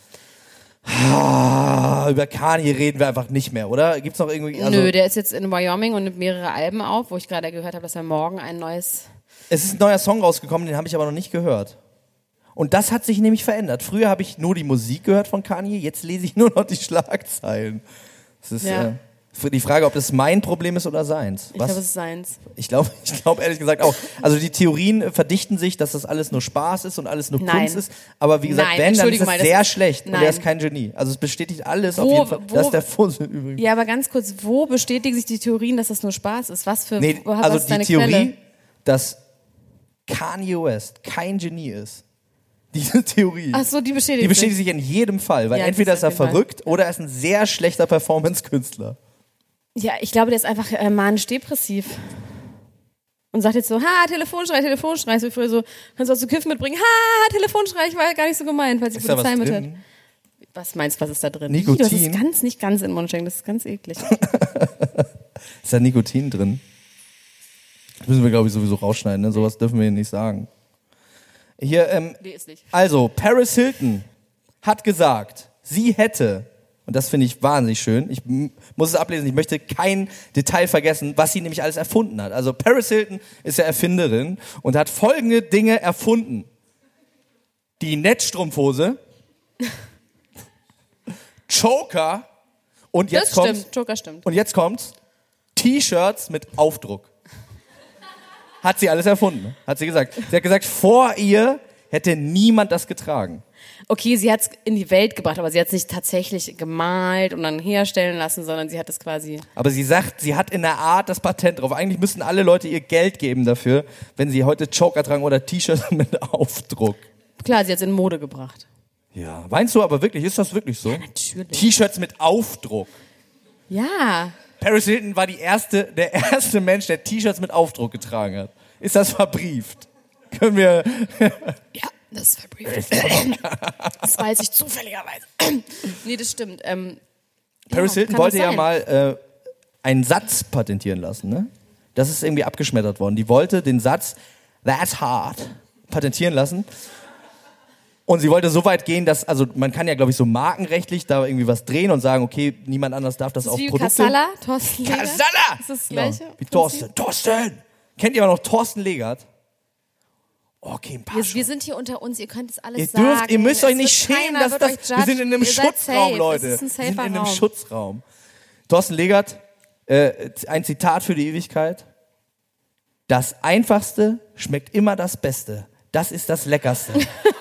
Ah, über Kanye reden wir einfach nicht mehr, oder? Gibt's noch irgendwie... Also, Nö, der ist jetzt in Wyoming und nimmt mehrere Alben auf, wo ich gerade gehört habe, dass er morgen ein neues... es ist ein neuer Song rausgekommen, den habe ich aber noch nicht gehört. Und das hat sich nämlich verändert. Früher habe ich nur die Musik gehört von Kanye, jetzt lese ich nur noch die Schlagzeilen. Das ist Ja. äh, die Frage, ob das mein Problem ist oder seins. Ich Was? glaube, es ist seins. Ich glaube, ich glaube ehrlich gesagt auch. Also die Theorien äh, verdichten sich, dass das alles nur Spaß ist und alles nur Nein. Kunst ist. Aber wie gesagt, Nein, wenn, dann ist Entschuldigung es mal, das sehr ist- schlecht. Und Nein. er ist kein Genie. Also es bestätigt alles auf Wo- jeden Fall. wo- Das ist der Fussel übrigens. Ja, aber ganz kurz, wo bestätigen sich die Theorien, dass das nur Spaß ist? Was für... Nee, wo, was also ist die deine Theorie, Quelle? dass Kanye West kein Genie ist. Diese Theorie. Ach so, die bestätigt Die bestätigt sich. sich in jedem Fall, weil Ja, entweder das ist er auf jeden Fall. verrückt oder er ist ein sehr schlechter Performance-Künstler. Ja, ich glaube, der ist einfach äh, manisch-depressiv. Und sagt jetzt so, ha, Telefonstreich, Telefonstreich. So wie früher so, kannst du was zu kiffen mitbringen? Ha, Telefonstreich, war gar nicht so gemeint, weil sie Ist da was Polizei mit hat. drin? Was meinst du, was ist da drin? Nikotin? Das ist ganz, nicht ganz in den Mund stecken, das ist ganz eklig. Ist da Nikotin drin? Das müssen wir, glaube ich, sowieso rausschneiden. Ne? Sowas dürfen wir hier nicht sagen. Hier, ähm, Nee, ist nicht. also, Paris Hilton hat gesagt, sie hätte, und das finde ich wahnsinnig schön, ich m- muss es ablesen, ich möchte kein Detail vergessen, was sie nämlich alles erfunden hat. Also Paris Hilton ist ja Erfinderin und hat folgende Dinge erfunden. Die Netzstrumpfhose, Joker und jetzt Das kommt's. stimmt, Joker stimmt. Und jetzt kommt's. T-Shirts mit Aufdruck. Hat sie alles erfunden, ne? Hat sie gesagt. Sie hat gesagt, vor ihr hätte niemand das getragen. Okay, sie hat es in die Welt gebracht, aber sie hat es nicht tatsächlich gemalt und dann herstellen lassen, sondern sie hat es quasi... Aber sie sagt, sie hat in der Art das Patent drauf. Eigentlich müssten alle Leute ihr Geld geben dafür, wenn sie heute Joker tragen oder T-Shirts mit Aufdruck. Klar, sie hat es in Mode gebracht. Ja, meinst du aber wirklich, ist das wirklich so? Natürlich. T-Shirts mit Aufdruck. Ja. Paris Hilton war die erste, der erste Mensch, der T-Shirts mit Aufdruck getragen hat. Ist das verbrieft? Können wir... Ja, das ist verbrieft. Das weiß ich zufälligerweise. Nee, das stimmt. Ähm, Paris ja, Hilton kann wollte das ja sein? mal äh, einen Satz patentieren lassen, ne? Das ist irgendwie abgeschmettert worden. Die wollte den Satz That's hard patentieren lassen. Und sie wollte so weit gehen, dass, also man kann ja, glaube ich, so markenrechtlich da irgendwie was drehen und sagen, okay, niemand anders darf das Das ist auf wie Produkte. Kassala, Thorsten Legert. Kassala! Ist das das Genau. Gleiche? Wie Prinzip? Thorsten. Thorsten! Kennt ihr aber noch Thorsten Legert? Okay, ein paar Wir, schon. wir sind hier unter uns, ihr könnt es alles Ihr sagen. dürft, ihr müsst Es euch nicht wird schämen, keiner dass wird das, euch wir judgen. sind in einem Ihr seid Schutzraum, safe. Leute. Es ist ein Wir safer sind in einem Raum. Schutzraum. Thorsten Legert, äh, ein Zitat für die Ewigkeit. Das Einfachste schmeckt immer das Beste. Das ist das Leckerste.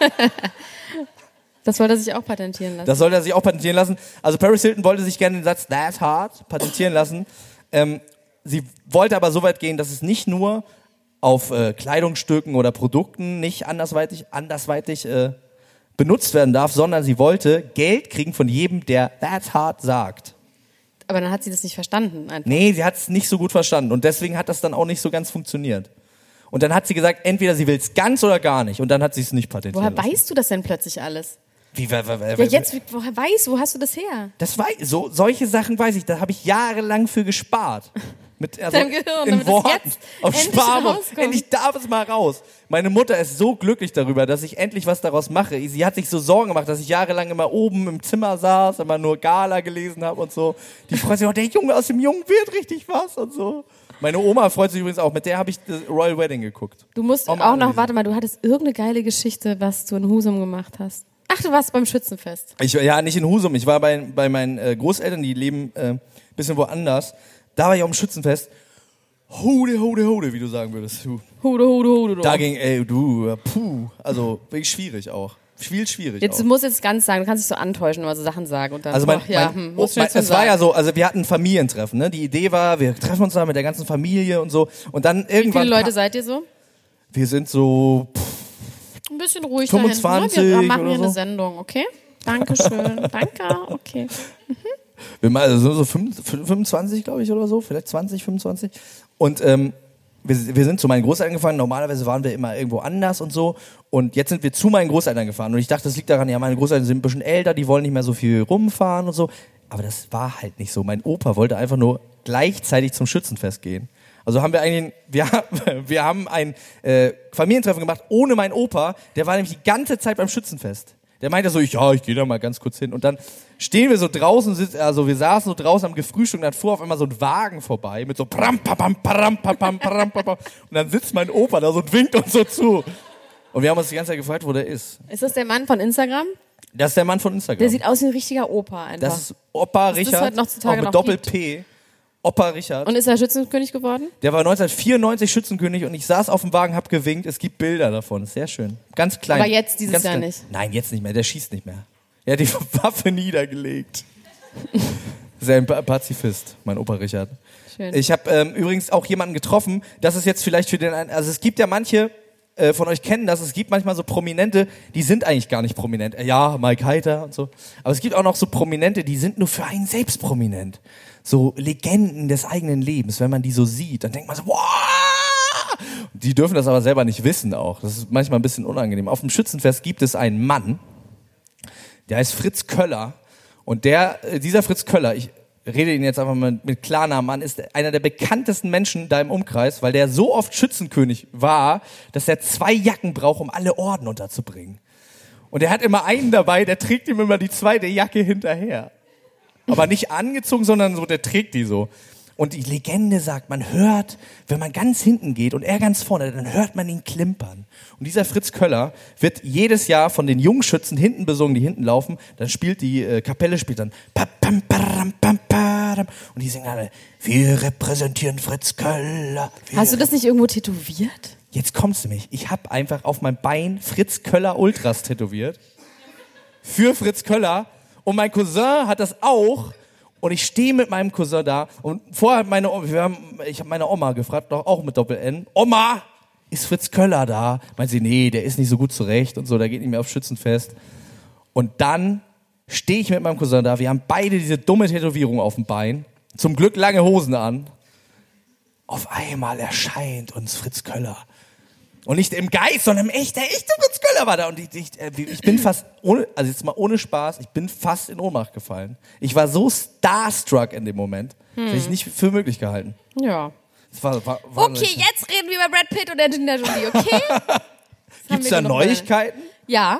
Das wollte er sich auch patentieren lassen. Das sollte er sich auch patentieren lassen. Also Paris Hilton wollte sich gerne den Satz That's hard patentieren lassen. Ähm, sie wollte aber so weit gehen, dass es nicht nur auf äh, Kleidungsstücken oder Produkten nicht andersweitig, andersweitig äh, benutzt werden darf, sondern sie wollte Geld kriegen von jedem, der That's hard sagt. Aber dann hat sie das nicht verstanden. Einfach. Nee, sie hat es nicht so gut verstanden und deswegen hat das dann auch nicht so ganz funktioniert. Und dann hat sie gesagt, entweder sie will es ganz oder gar nicht und dann hat sie es nicht patentiert. Woher lassen. weißt du das denn plötzlich alles? Wie, wer, wer, wer, Ja, jetzt, woher weißt du, wo hast du das her? Das weiß, so, solche Sachen weiß ich, da habe ich jahrelang für gespart. Mit, also Deinem Gehirn, in damit das Worten, jetzt auf endlich Sparbuch. rauskommt. Endlich darf es mal raus. Meine Mutter ist so glücklich darüber, dass ich endlich was daraus mache. Sie hat sich so Sorgen gemacht, dass ich jahrelang immer oben im Zimmer saß, immer nur Gala gelesen habe und so. Die freut sich auch, der Junge aus dem Jungen wird richtig was und so. Meine Oma freut sich übrigens auch, mit der habe ich das Royal Wedding geguckt. Du musst Auch auch, mal noch, analysieren. warte mal, du hattest irgendeine geile Geschichte, was du in Husum gemacht hast. Ach, du warst beim Schützenfest. Ich, ja, nicht in Husum. Ich war bei, bei meinen äh, Großeltern, die leben äh, bisschen woanders. Da war ich auf dem Schützenfest. Hude, hude, hude, wie du sagen würdest. Du. Hude, hude, hude. Da ging, ey, du, puh. Also, wirklich schwierig auch. Viel schwierig Jetzt, du auch. musst jetzt ganz sagen, du kannst dich so antäuschen, immer so Sachen sagen. Und dann, Also mein, ach, ja, mein, hm, oh, musst du mein, jetzt schon es war sagen. ja so, also wir hatten ein Familientreffen, ne? Die Idee war, wir treffen uns da mit der ganzen Familie und so. Und dann Wie irgendwann. viele Leute ka- seid ihr so? Wir sind so, pff, Ein bisschen ruhig fünfundzwanzig da hinten. Ne? Wir machen oder hier so. eine Sendung, okay? Dankeschön. Danke, okay. wir mal, also so fünf- fünfundzwanzig, glaube ich, oder so, vielleicht zwanzig, fünfundzwanzig. Und ähm, wir, wir sind zu meinen Großeltern gefahren. Normalerweise waren wir immer irgendwo anders und so. Und jetzt sind wir zu meinen Großeltern gefahren. Und ich dachte, das liegt daran, ja, meine Großeltern sind ein bisschen älter, die wollen nicht mehr so viel rumfahren und so. Aber das war halt nicht so. Mein Opa wollte einfach nur gleichzeitig zum Schützenfest gehen. Also haben wir eigentlich, wir, wir haben ein äh, Familientreffen gemacht ohne meinen Opa. Der war nämlich die ganze Zeit beim Schützenfest. Der meinte so, ich, ja, ich gehe da mal ganz kurz hin. Und dann stehen wir so draußen, sitz- also wir saßen so draußen am Gefrühstück und dann fuhr auf einmal so ein Wagen vorbei mit so pram, papam, param, papam, param, papam. Und dann sitzt mein Opa da so und winkt uns so zu. Und wir haben uns die ganze Zeit gefragt, wo der ist. Ist das der Mann von Instagram? Das ist der Mann von Instagram. Der sieht aus wie ein richtiger Opa einfach. das ist Opa Dass das Richard, heute noch zutage auch mit noch Doppel-P. Opa Richard. Und ist er Schützenkönig geworden? Der war neunzehnhundertvierundneunzig Schützenkönig und ich saß auf dem Wagen, hab gewinkt. Es gibt Bilder davon. Sehr schön. Ganz klein. Aber jetzt dieses Ganz Jahr klein. nicht. Nein, jetzt nicht mehr. Der schießt nicht mehr. Er hat die Waffe niedergelegt. Sehr ein Pa- Pazifist, mein Opa Richard. Schön. Ich habe ähm, übrigens auch jemanden getroffen. Das ist jetzt vielleicht für den einen. Also es gibt ja manche äh, von euch kennen das. Es gibt manchmal so Prominente, die sind eigentlich gar nicht prominent. Äh, Ja, Mike Heiter und so. Aber es gibt auch noch so Prominente, die sind nur für einen selbst prominent. So Legenden des eigenen Lebens. Wenn man die so sieht, dann denkt man so, wow! Die dürfen das aber selber nicht wissen auch. Das ist manchmal ein bisschen unangenehm. Auf dem Schützenfest gibt es einen Mann, der heißt Fritz Köller. Und der, äh, dieser Fritz Köller, ich rede ihn jetzt einfach mal mit Klarnamen an, ist einer der bekanntesten Menschen da im Umkreis, weil der so oft Schützenkönig war, dass er zwei Jacken braucht, um alle Orden unterzubringen. Und er hat immer einen dabei, der trägt ihm immer die zweite Jacke hinterher. Aber nicht angezogen, sondern so, der trägt die so. Und die Legende sagt, man hört, wenn man ganz hinten geht und er ganz vorne, dann hört man ihn klimpern. Und dieser Fritz Köller wird jedes Jahr von den Jungschützen hinten besungen, die hinten laufen. Dann spielt die äh, Kapelle, spielt dann pa, pam, param, pam, param, und die singen alle, wir repräsentieren Fritz Köller. Hast du das nicht irgendwo tätowiert? Jetzt kommst du mich. Ich habe einfach auf mein Bein Fritz Köller Ultras tätowiert. Für Fritz Köller. Und mein Cousin hat das auch. Und ich stehe mit meinem Cousin da. Und vorher hat meine Oma, wir haben, ich habe meine Oma gefragt, doch auch mit Doppel-N. Oma, ist Fritz Köller da? Meint sie, nee, der ist nicht so gut zurecht und so, der geht nicht mehr auf Schützenfest. Und dann stehe ich mit meinem Cousin da. Wir haben beide diese dumme Tätowierung auf dem Bein. Zum Glück lange Hosen an. Auf einmal erscheint uns Fritz Köller. Und nicht im Geist, sondern im echt, der echte Fritz Köller war da. Und ich, ich, ich bin fast, ohne, also jetzt mal ohne Spaß, ich bin fast in Ohnmacht gefallen. Ich war so starstruck in dem Moment, hm. das hätte ich nicht für möglich gehalten. Ja. Das war, war, war okay, jetzt reden wir über Brad Pitt und Angelina Jolie, okay? Gibt's da Neuigkeiten? Ja.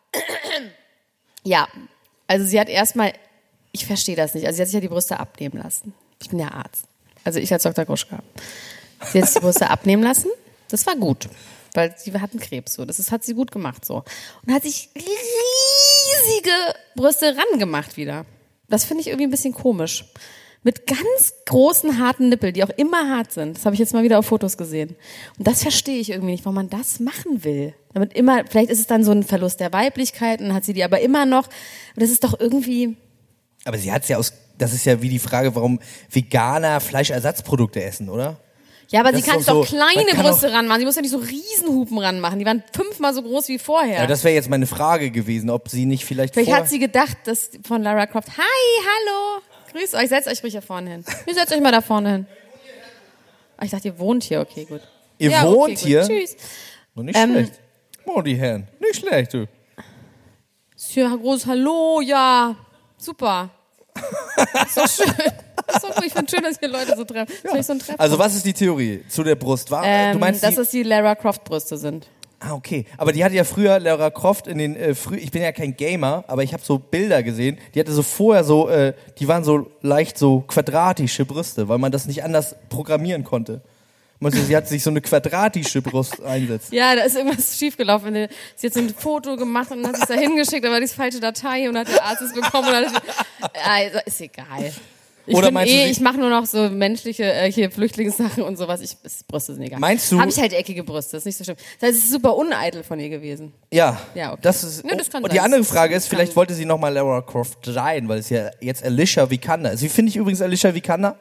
Ja. Also sie hat erstmal, ich verstehe das nicht, also sie hat sich ja die Brüste abnehmen lassen. Ich bin ja Arzt. Also ich als Doktor Gruschka. Sie hat sich die Brüste abnehmen lassen. Das war gut, weil sie hatten Krebs, so. Das ist, hat sie gut gemacht, so. Und hat sich riesige Brüste rangemacht wieder. Das finde ich irgendwie ein bisschen komisch. Mit ganz großen, harten Nippeln, die auch immer hart sind. Das habe ich jetzt mal wieder auf Fotos gesehen. Und das verstehe ich irgendwie nicht, warum man das machen will. Damit immer, vielleicht ist es dann so ein Verlust der Weiblichkeit und hat sie die aber immer noch. Und das ist doch irgendwie... Aber sie hat's ja aus, das ist ja wie die Frage, warum Veganer Fleischersatzprodukte essen, oder? Ja, aber das sie kann sich doch doch so, kleine Brüste auch, ranmachen. Sie muss ja nicht so Riesenhupen ranmachen. Die waren fünfmal so groß wie vorher. Ja, das wäre jetzt meine Frage gewesen, ob sie nicht vielleicht Vielleicht vor... hat sie gedacht, dass von Lara Croft, hi, hallo, grüß euch, setzt euch ruhig hier vorne hin. Ihr setzt euch mal da vorne hin. Ich dachte, ihr wohnt hier, okay, gut. Ihr ja, wohnt okay, hier? Gut. Tschüss. Noch nicht ähm, schlecht. Oh, die Herren. Nicht schlecht, du. Ist hier groß, hallo, ja, super. Ist doch schön. Ist doch gut. Ich finde schön, dass hier Leute so treffen. Ja. So ein Also was ist die Theorie zu der Brust? War, ähm, du meinst, dass die, es die Lara Croft Brüste sind. Ah, okay. Aber die hatte ja früher, Lara Croft, in den äh, früh, ich bin ja kein Gamer, aber ich habe so Bilder gesehen, die hatte so vorher so, äh, die waren so leicht so quadratische Brüste, weil man das nicht anders programmieren konnte. Also sie hat sich so eine quadratische Brust einsetzt. Ja, da ist irgendwas schiefgelaufen. Sie hat so ein Foto gemacht und hat es da hingeschickt, aber die falsche Datei und hat der Arzt es bekommen. Und hat, also ist egal. Ich, Oder bin meinst eh, du, ich mache nur noch so menschliche äh, hier Flüchtlingssachen und sowas. Ich, ist, Brüste sind egal. Meinst du? Habe ich halt eckige Brüste, ist nicht so schlimm. Das heißt, es ist super uneitel von ihr gewesen. Ja. Ja, okay. Das ist, Ne, das kann und sein. die andere Frage ist, Das vielleicht kann- wollte sie nochmal Lara Croft sein, weil es ja jetzt Alicia Vikander ist. Wie finde ich übrigens Alicia Vikander?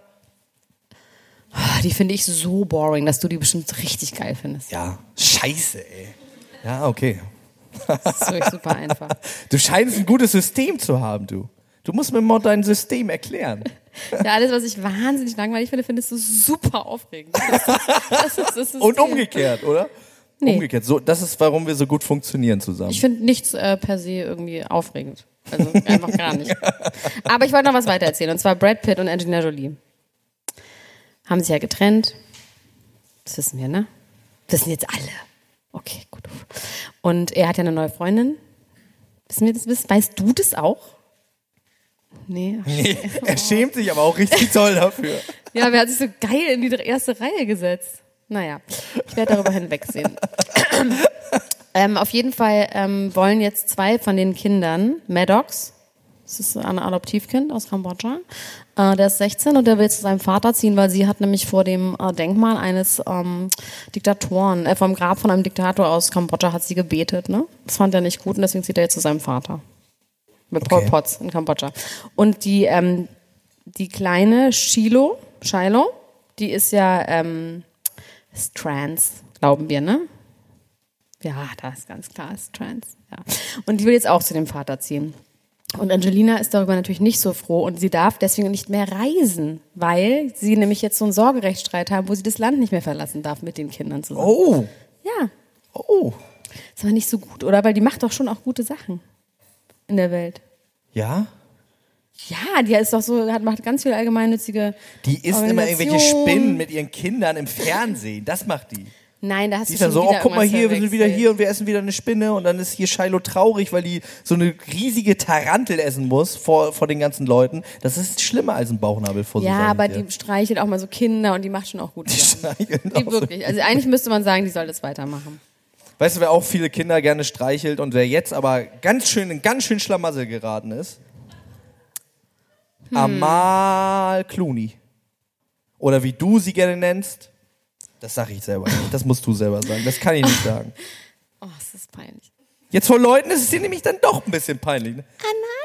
Die finde ich so boring, dass du die bestimmt richtig geil findest. Ja. Scheiße, ey. Ja, okay. Das ist wirklich super einfach. Du scheinst ein gutes System zu haben, du. Du musst mir mal dein System erklären. Ja, alles, was ich wahnsinnig langweilig finde, findest du super aufregend. Das ist, das ist, das ist Und umgekehrt, oder? Nee. Umgekehrt. So, das ist, warum wir so gut funktionieren zusammen. Ich finde nichts äh, per se irgendwie aufregend. Also einfach gar nicht. Aber ich wollte noch was weiter erzählen. Und zwar Brad Pitt und Angelina Jolie. Haben sich ja getrennt. Das wissen wir, ne? Das wissen jetzt alle. Okay, gut. Und er hat ja eine neue Freundin. Wissen wir das? Weißt du das auch? Nee. Nee, er schämt sich aber auch richtig toll dafür. Ja, wer hat sich so geil in die erste Reihe gesetzt? Naja, ich werde darüber hinwegsehen. ähm, auf jeden Fall ähm, wollen jetzt zwei von den Kindern, Maddox, das ist ein Adoptivkind aus Kambodscha, äh, der ist sechzehn und der will zu seinem Vater ziehen, weil sie hat nämlich vor dem äh, Denkmal eines ähm, Diktatoren, äh, vom Grab von einem Diktator aus Kambodscha hat sie gebetet. Ne? Das fand er nicht gut und deswegen zieht er jetzt zu seinem Vater. Mit Pol Okay. Pot in Kambodscha. Und die, ähm, die kleine Shiloh, Shiloh, die ist ja ähm, ist trans, glauben wir, ne? Ja, das ist ganz klar, ist trans. Ja. Und die will jetzt auch zu dem Vater ziehen. Und Angelina ist darüber natürlich nicht so froh und sie darf deswegen nicht mehr reisen, weil sie nämlich jetzt so einen Sorgerechtsstreit haben, wo sie das Land nicht mehr verlassen darf mit den Kindern zusammen. Oh. Ja, Oh. ist aber nicht so gut, oder? Weil die macht doch schon auch gute Sachen in der Welt. Ja? Ja, die ist doch so, hat, macht ganz viel allgemeinnützige Die isst immer irgendwelche Organisation. Spinnen mit ihren Kindern im Fernsehen. Das macht die. Nein, da hast Die du ist schon dann so, wieder oh, guck mal irgendwas hier, wir sind wieder verwechselt. hier und wir essen wieder eine Spinne und dann ist hier Shiloh traurig, weil die so eine riesige Tarantel essen muss vor, vor den ganzen Leuten. Das ist schlimmer als ein Bauchnabelversuch. Ja, sag ich aber dir. die streichelt auch mal so Kinder und die macht schon auch gute Die Sachen. streicheln Die auch so. wirklich. Also eigentlich müsste man sagen, die soll das weitermachen. Weißt du, wer auch viele Kinder gerne streichelt und wer jetzt aber ganz schön in ganz schön Schlamassel geraten ist? Hm. Amal Clooney. Oder wie du sie gerne nennst, das sag ich selber nicht. Das musst du selber sagen. Das kann ich nicht sagen. Oh, das ist peinlich. Jetzt vor Leuten ist es dir nämlich dann doch ein bisschen peinlich. Ne?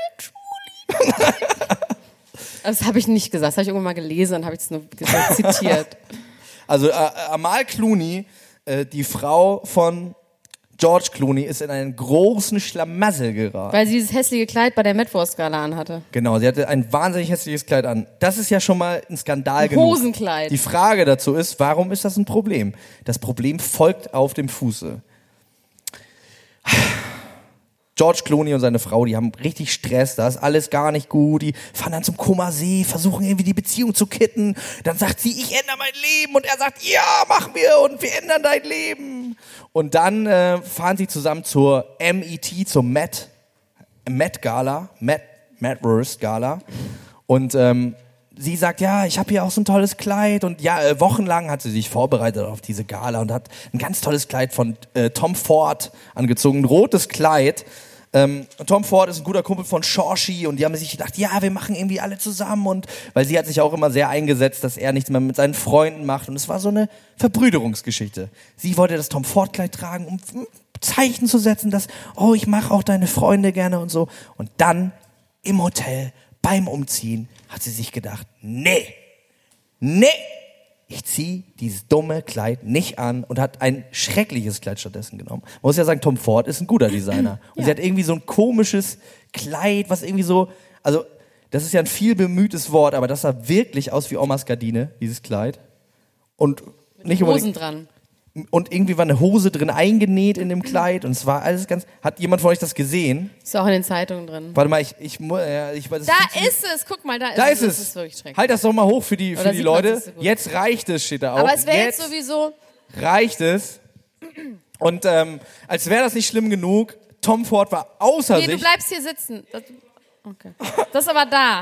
Das habe ich nicht gesagt. Das habe ich irgendwann mal gelesen und habe ich es nur gesagt, zitiert. Also äh, Amal Clooney, äh, die Frau von George Clooney, ist in einen großen Schlamassel geraten. Weil sie dieses hässliche Kleid bei der Met-Wurst-Gala anhatte. Genau, sie hatte ein wahnsinnig hässliches Kleid an. Das ist ja schon mal ein Skandal Ein genug. Hosenkleid. Die Frage dazu ist, warum ist das ein Problem? Das Problem folgt auf dem Fuße. George Clooney und seine Frau, die haben richtig Stress, da ist alles gar nicht gut, die fahren dann zum Koma See, versuchen irgendwie die Beziehung zu kitten, dann sagt sie, ich ändere mein Leben und er sagt, ja, machen wir und wir ändern dein Leben. Und dann äh, fahren sie zusammen zur M E T, zur Met, Met Gala, Met, Met-Wurst Gala und ähm, sie sagt, ja, ich habe hier auch so ein tolles Kleid und ja, äh, wochenlang hat sie sich vorbereitet auf diese Gala und hat ein ganz tolles Kleid von äh, Tom Ford angezogen, ein rotes Kleid. Ähm, Tom Ford ist ein guter Kumpel von Shorshi und die haben sich gedacht, ja, wir machen irgendwie alle zusammen und weil sie hat sich auch immer sehr eingesetzt, dass er nichts mehr mit seinen Freunden macht und es war so eine Verbrüderungsgeschichte. Sie wollte das Tom Ford Kleid tragen, um Zeichen zu setzen, dass, oh, ich mache auch deine Freunde gerne und so. Und dann im Hotel beim Umziehen hat sie sich gedacht, nee, nee, ich ziehe dieses dumme Kleid nicht an und hat ein schreckliches Kleid stattdessen genommen. Man muss ja sagen, Tom Ford ist ein guter Designer. Und Ja. sie hat irgendwie so ein komisches Kleid, was irgendwie so, also das ist ja ein viel bemühtes Wort, aber das sah wirklich aus wie Omas Gardine, dieses Kleid. Und nicht Hosen unbedingt, dran. und irgendwie war eine Hose drin eingenäht in dem Kleid und es war alles ganz, hat jemand von euch das gesehen? Ist auch in den Zeitungen drin. Warte mal, ich, ich, mu- ja, ich weiß, Da ist es, guck mal, da ist da es. ist Das es. ist wirklich schrecklich. Halt das doch mal hoch für die, für Oder die sieht man Leute. das so gut? Jetzt reicht es, steht da auch. Aber es wäre jetzt sowieso, reicht es. Und ähm, als wäre das nicht schlimm genug, Tom Ford war außer nee, du sich. bleibst hier sitzen. Das, okay. Das ist aber da.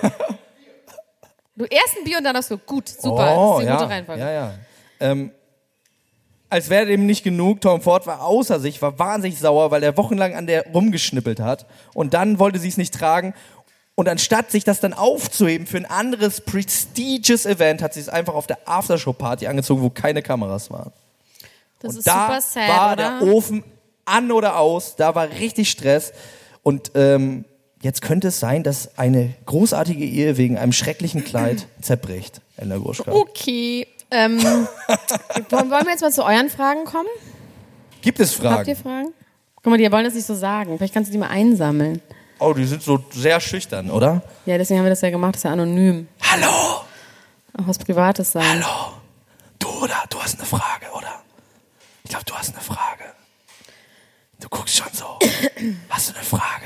Du erst ein Bier und dann hast du, gut, super, oh, das ist die ja, gute Reihenfolge. ja, ja. Ähm, als wäre dem nicht genug, Tom Ford war außer sich, war wahnsinnig sauer, weil er wochenlang an der rumgeschnippelt hat. Und dann wollte sie es nicht tragen. Und anstatt sich das dann aufzuheben für ein anderes prestigious Event, hat sie es einfach auf der Aftershow-Party angezogen, wo keine Kameras waren. Das Und ist da super sad, war oder? der Ofen an oder aus, da war richtig Stress. Und ähm, jetzt könnte es sein, dass eine großartige Ehe wegen einem schrecklichen Kleid zerbricht, Elena Gruschka. Okay. Ähm, wollen wollen wir jetzt mal zu euren Fragen kommen? Gibt es Fragen? Habt ihr Fragen? Guck mal, die wollen das nicht so sagen. Vielleicht kannst du die mal einsammeln. Oh, die sind so sehr schüchtern, oder? Ja, deswegen haben wir das ja gemacht, das ist ja anonym. Hallo, Auch was Privates sein. hallo. Du oder? Du hast eine Frage, oder? Ich glaube, du hast eine Frage. Du guckst schon so. Hast du eine Frage?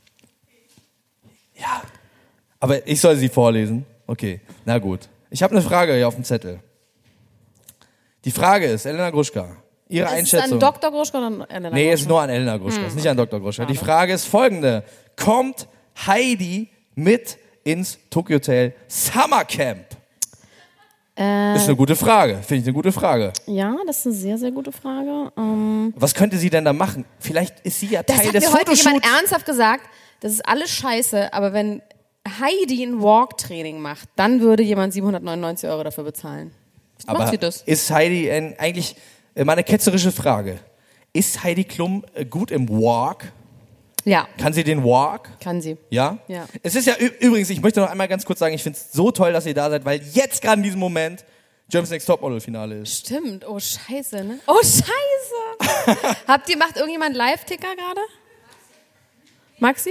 Ja. Aber ich soll sie vorlesen? Okay, na gut. Ich habe eine Frage hier auf dem Zettel. Die Frage ist, Elena Gruschka, Ihre Ist es Einschätzung. an Doktor Gruschka oder an Elena Nee, es ist Gruschka? nur an Elena Gruschka, es ist nicht an Doktor Gruschka. Die Frage ist folgende. Kommt Heidi mit ins Tokyo Hotel Summer Camp? Äh, Ist eine gute Frage, finde ich eine gute Frage. ja, das ist eine sehr, sehr gute Frage. Ähm, Was könnte sie denn da machen? Vielleicht ist sie ja das Teil hat des mir heute jemand Fotoshoots. ernsthaft gesagt, das ist alles scheiße, aber wenn Heidi ein Walk-Training macht, dann würde jemand siebenhundertneunundneunzig Euro dafür bezahlen. Macht Aber sie das? ist Heidi ein, eigentlich, äh, meine ketzerische Frage, ist Heidi Klum äh, gut im Walk? Ja, Kann sie den Walk? kann sie. Ja? Ja. Es ist ja ü- übrigens, ich möchte noch einmal ganz kurz sagen, ich finde es so toll, dass ihr da seid, weil jetzt gerade in diesem Moment Germany's Next Topmodel Finale ist. Stimmt, oh scheiße, ne? Oh scheiße! Habt ihr, macht irgendjemand Live-Ticker gerade? Maxi?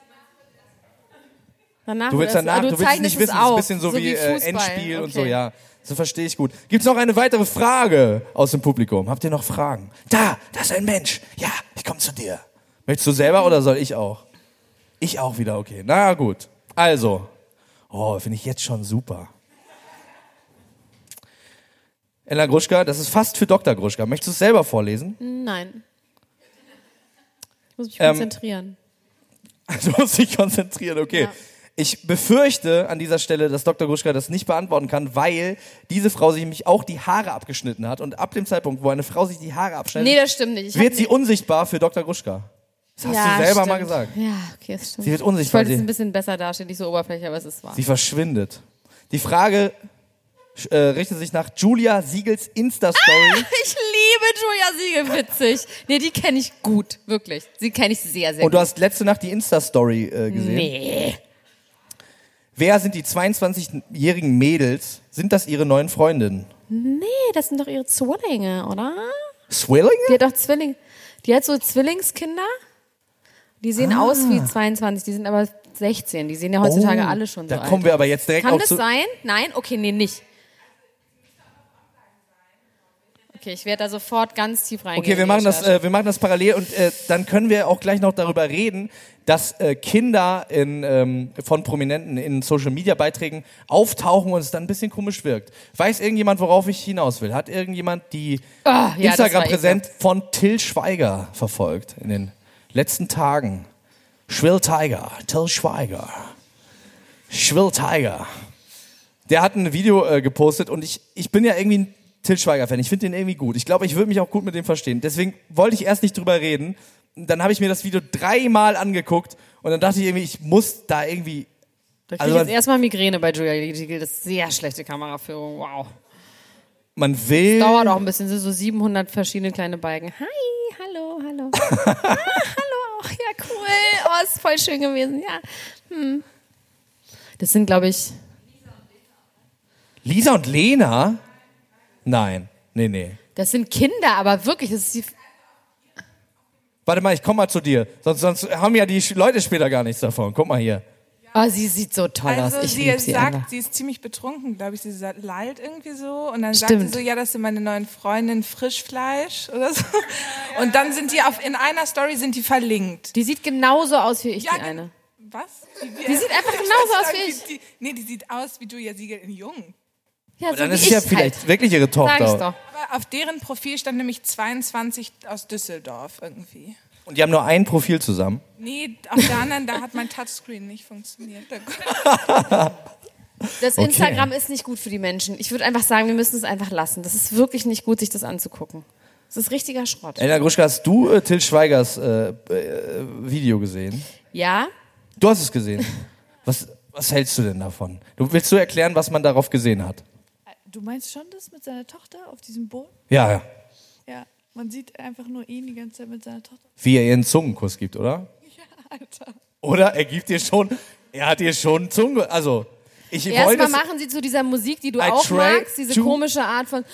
Danach Du willst oder- danach, ah, du willst es zeichnest nicht wissen, es ist auf, ein bisschen so, wie, äh, Fußball. Endspiel und so, Okay. ja. So verstehe ich gut. Gibt's noch eine weitere Frage aus dem Publikum? Habt ihr noch Fragen? Da, da ist ein Mensch. Ja, ich komme zu dir. Möchtest du selber oder soll ich auch? Ich auch wieder, okay. Na gut. Also, oh, finde ich jetzt schon super. Elena Gruschka, das ist fast für Doktor Gruschka. Möchtest du es selber vorlesen? Nein. Ich muss mich Ähm, konzentrieren. Du musst dich konzentrieren, okay. Ja. Ich befürchte an dieser Stelle, dass Doktor Gruschka das nicht beantworten kann, weil diese Frau sich nämlich auch die Haare abgeschnitten hat. Und ab dem Zeitpunkt, wo eine Frau sich die Haare abschneidet, Nee, das stimmt nicht. Ich wird hab sie nicht- unsichtbar für Doktor Gruschka. Das hast Ja, du selber stimmt. mal gesagt. Ja, okay, das stimmt. Sie wird Ich unsichtbar. wollte es Sie, ein bisschen besser darstellen, nicht so oberflächlich, aber es ist wahr. sie verschwindet. Die Frage äh, richtet sich nach Julia Siegels Insta-Story. Ich liebe Julia Siegel, witzig. Nee, die kenne ich gut, wirklich. Sie kenne ich sehr, sehr Und du gut. hast letzte Nacht die Insta-Story äh, gesehen. Nee. Wer sind die zweiundzwanzigjährigen Mädels? Sind das ihre neuen Freundinnen? Nee, das sind doch ihre Zwillinge, oder? Swillinge? Die hat doch Zwillinge. Die hat so Zwillingskinder. Die sehen Ah. aus wie zweiundzwanzig, die sind aber sechzehn. Die sehen ja heutzutage Oh, alle schon so Da alt kommen wir aber jetzt direkt Kann auch das zu... sein? Nein? Okay, nee, nicht. Okay, ich werde da sofort ganz tief reingehen. Okay, wir in die machen das, Recherche. äh, wir machen das parallel und äh, dann können wir auch gleich noch darüber reden, dass äh, Kinder in, ähm, von Prominenten in Social-Media-Beiträgen auftauchen und es dann ein bisschen komisch wirkt. Weiß irgendjemand, worauf ich hinaus will? Hat irgendjemand die Oh, ja, das war Instagram-Präsenz von Till Schweiger verfolgt in den letzten Tagen? Schwill Tiger, Till Schweiger. Schwill Tiger. Der hat ein Video äh, gepostet und ich, ich bin ja irgendwie ein Till Schweiger-Fan. Ich finde den irgendwie gut. Ich glaube, ich würde mich auch gut mit dem verstehen. Deswegen wollte ich erst nicht drüber reden. Dann habe ich mir das Video dreimal angeguckt und dann dachte ich irgendwie, ich muss da irgendwie... Da kriege also ich jetzt man- erstmal Migräne bei Julia Siegel. Das ist sehr schlechte Kameraführung. Wow. Man will... Dauert auch ein bisschen. Es sind so siebenhundert verschiedene kleine Balken. Hi, hallo, hallo. ah, hallo auch. Ja, cool. Oh, ist voll schön gewesen. Ja. Hm. Das sind, glaube ich... Lisa und Lena? Nein. Nee, nee. Das sind Kinder, aber wirklich, das ist die... Warte mal, ich komm mal zu dir. Sonst, sonst haben ja die Sch- Leute später gar nichts davon. Guck mal hier. Oh, sie sieht so toll Also aus. Ich sie liebe sie sagt, einfach. sie ist ziemlich betrunken, glaube ich. Sie sagt, lallt irgendwie so. Und dann Stimmt. sagt sie so, ja, das sind meine neuen Freundinnen, Frischfleisch oder so. Und dann sind die auf, in einer Story sind die verlinkt. Die sieht genauso aus wie ich, Ja, die ge- eine. Was? Die sieht einfach genauso aus wie ich. Die, nee, die sieht aus wie Julia Siegel in jung. Ja, so Dann wie ist es ich ja vielleicht halt. wirklich ihre Sag Tochter. ich's doch. Aber auf deren Profil stand nämlich zweiundzwanzig aus Düsseldorf irgendwie. Und die haben nur ein Profil zusammen. Nee, auf der anderen, da hat mein Touchscreen nicht funktioniert. Das Okay. Instagram ist nicht gut für die Menschen. Ich würde einfach sagen, wir müssen es einfach lassen. Das ist wirklich nicht gut, sich das anzugucken. Das ist richtiger Schrott. Elena Gruschka, hast du äh, Till Schweigers äh, äh, Video gesehen? Ja? Du hast es gesehen. Was, was hältst du denn davon? Du, willst du erklären, was man darauf gesehen hat? Du meinst schon das mit seiner Tochter auf diesem Boot? Ja, ja. Ja, man sieht einfach nur ihn die ganze Zeit mit seiner Tochter. Wie er ihr einen Zungenkuss gibt, oder? Ja, Alter. Oder er gibt dir schon, er hat dir schon einen Zungenkuss. Also, ich wollte Erstmal es, machen sie zu dieser Musik, die du I auch try magst, diese to- komische Art von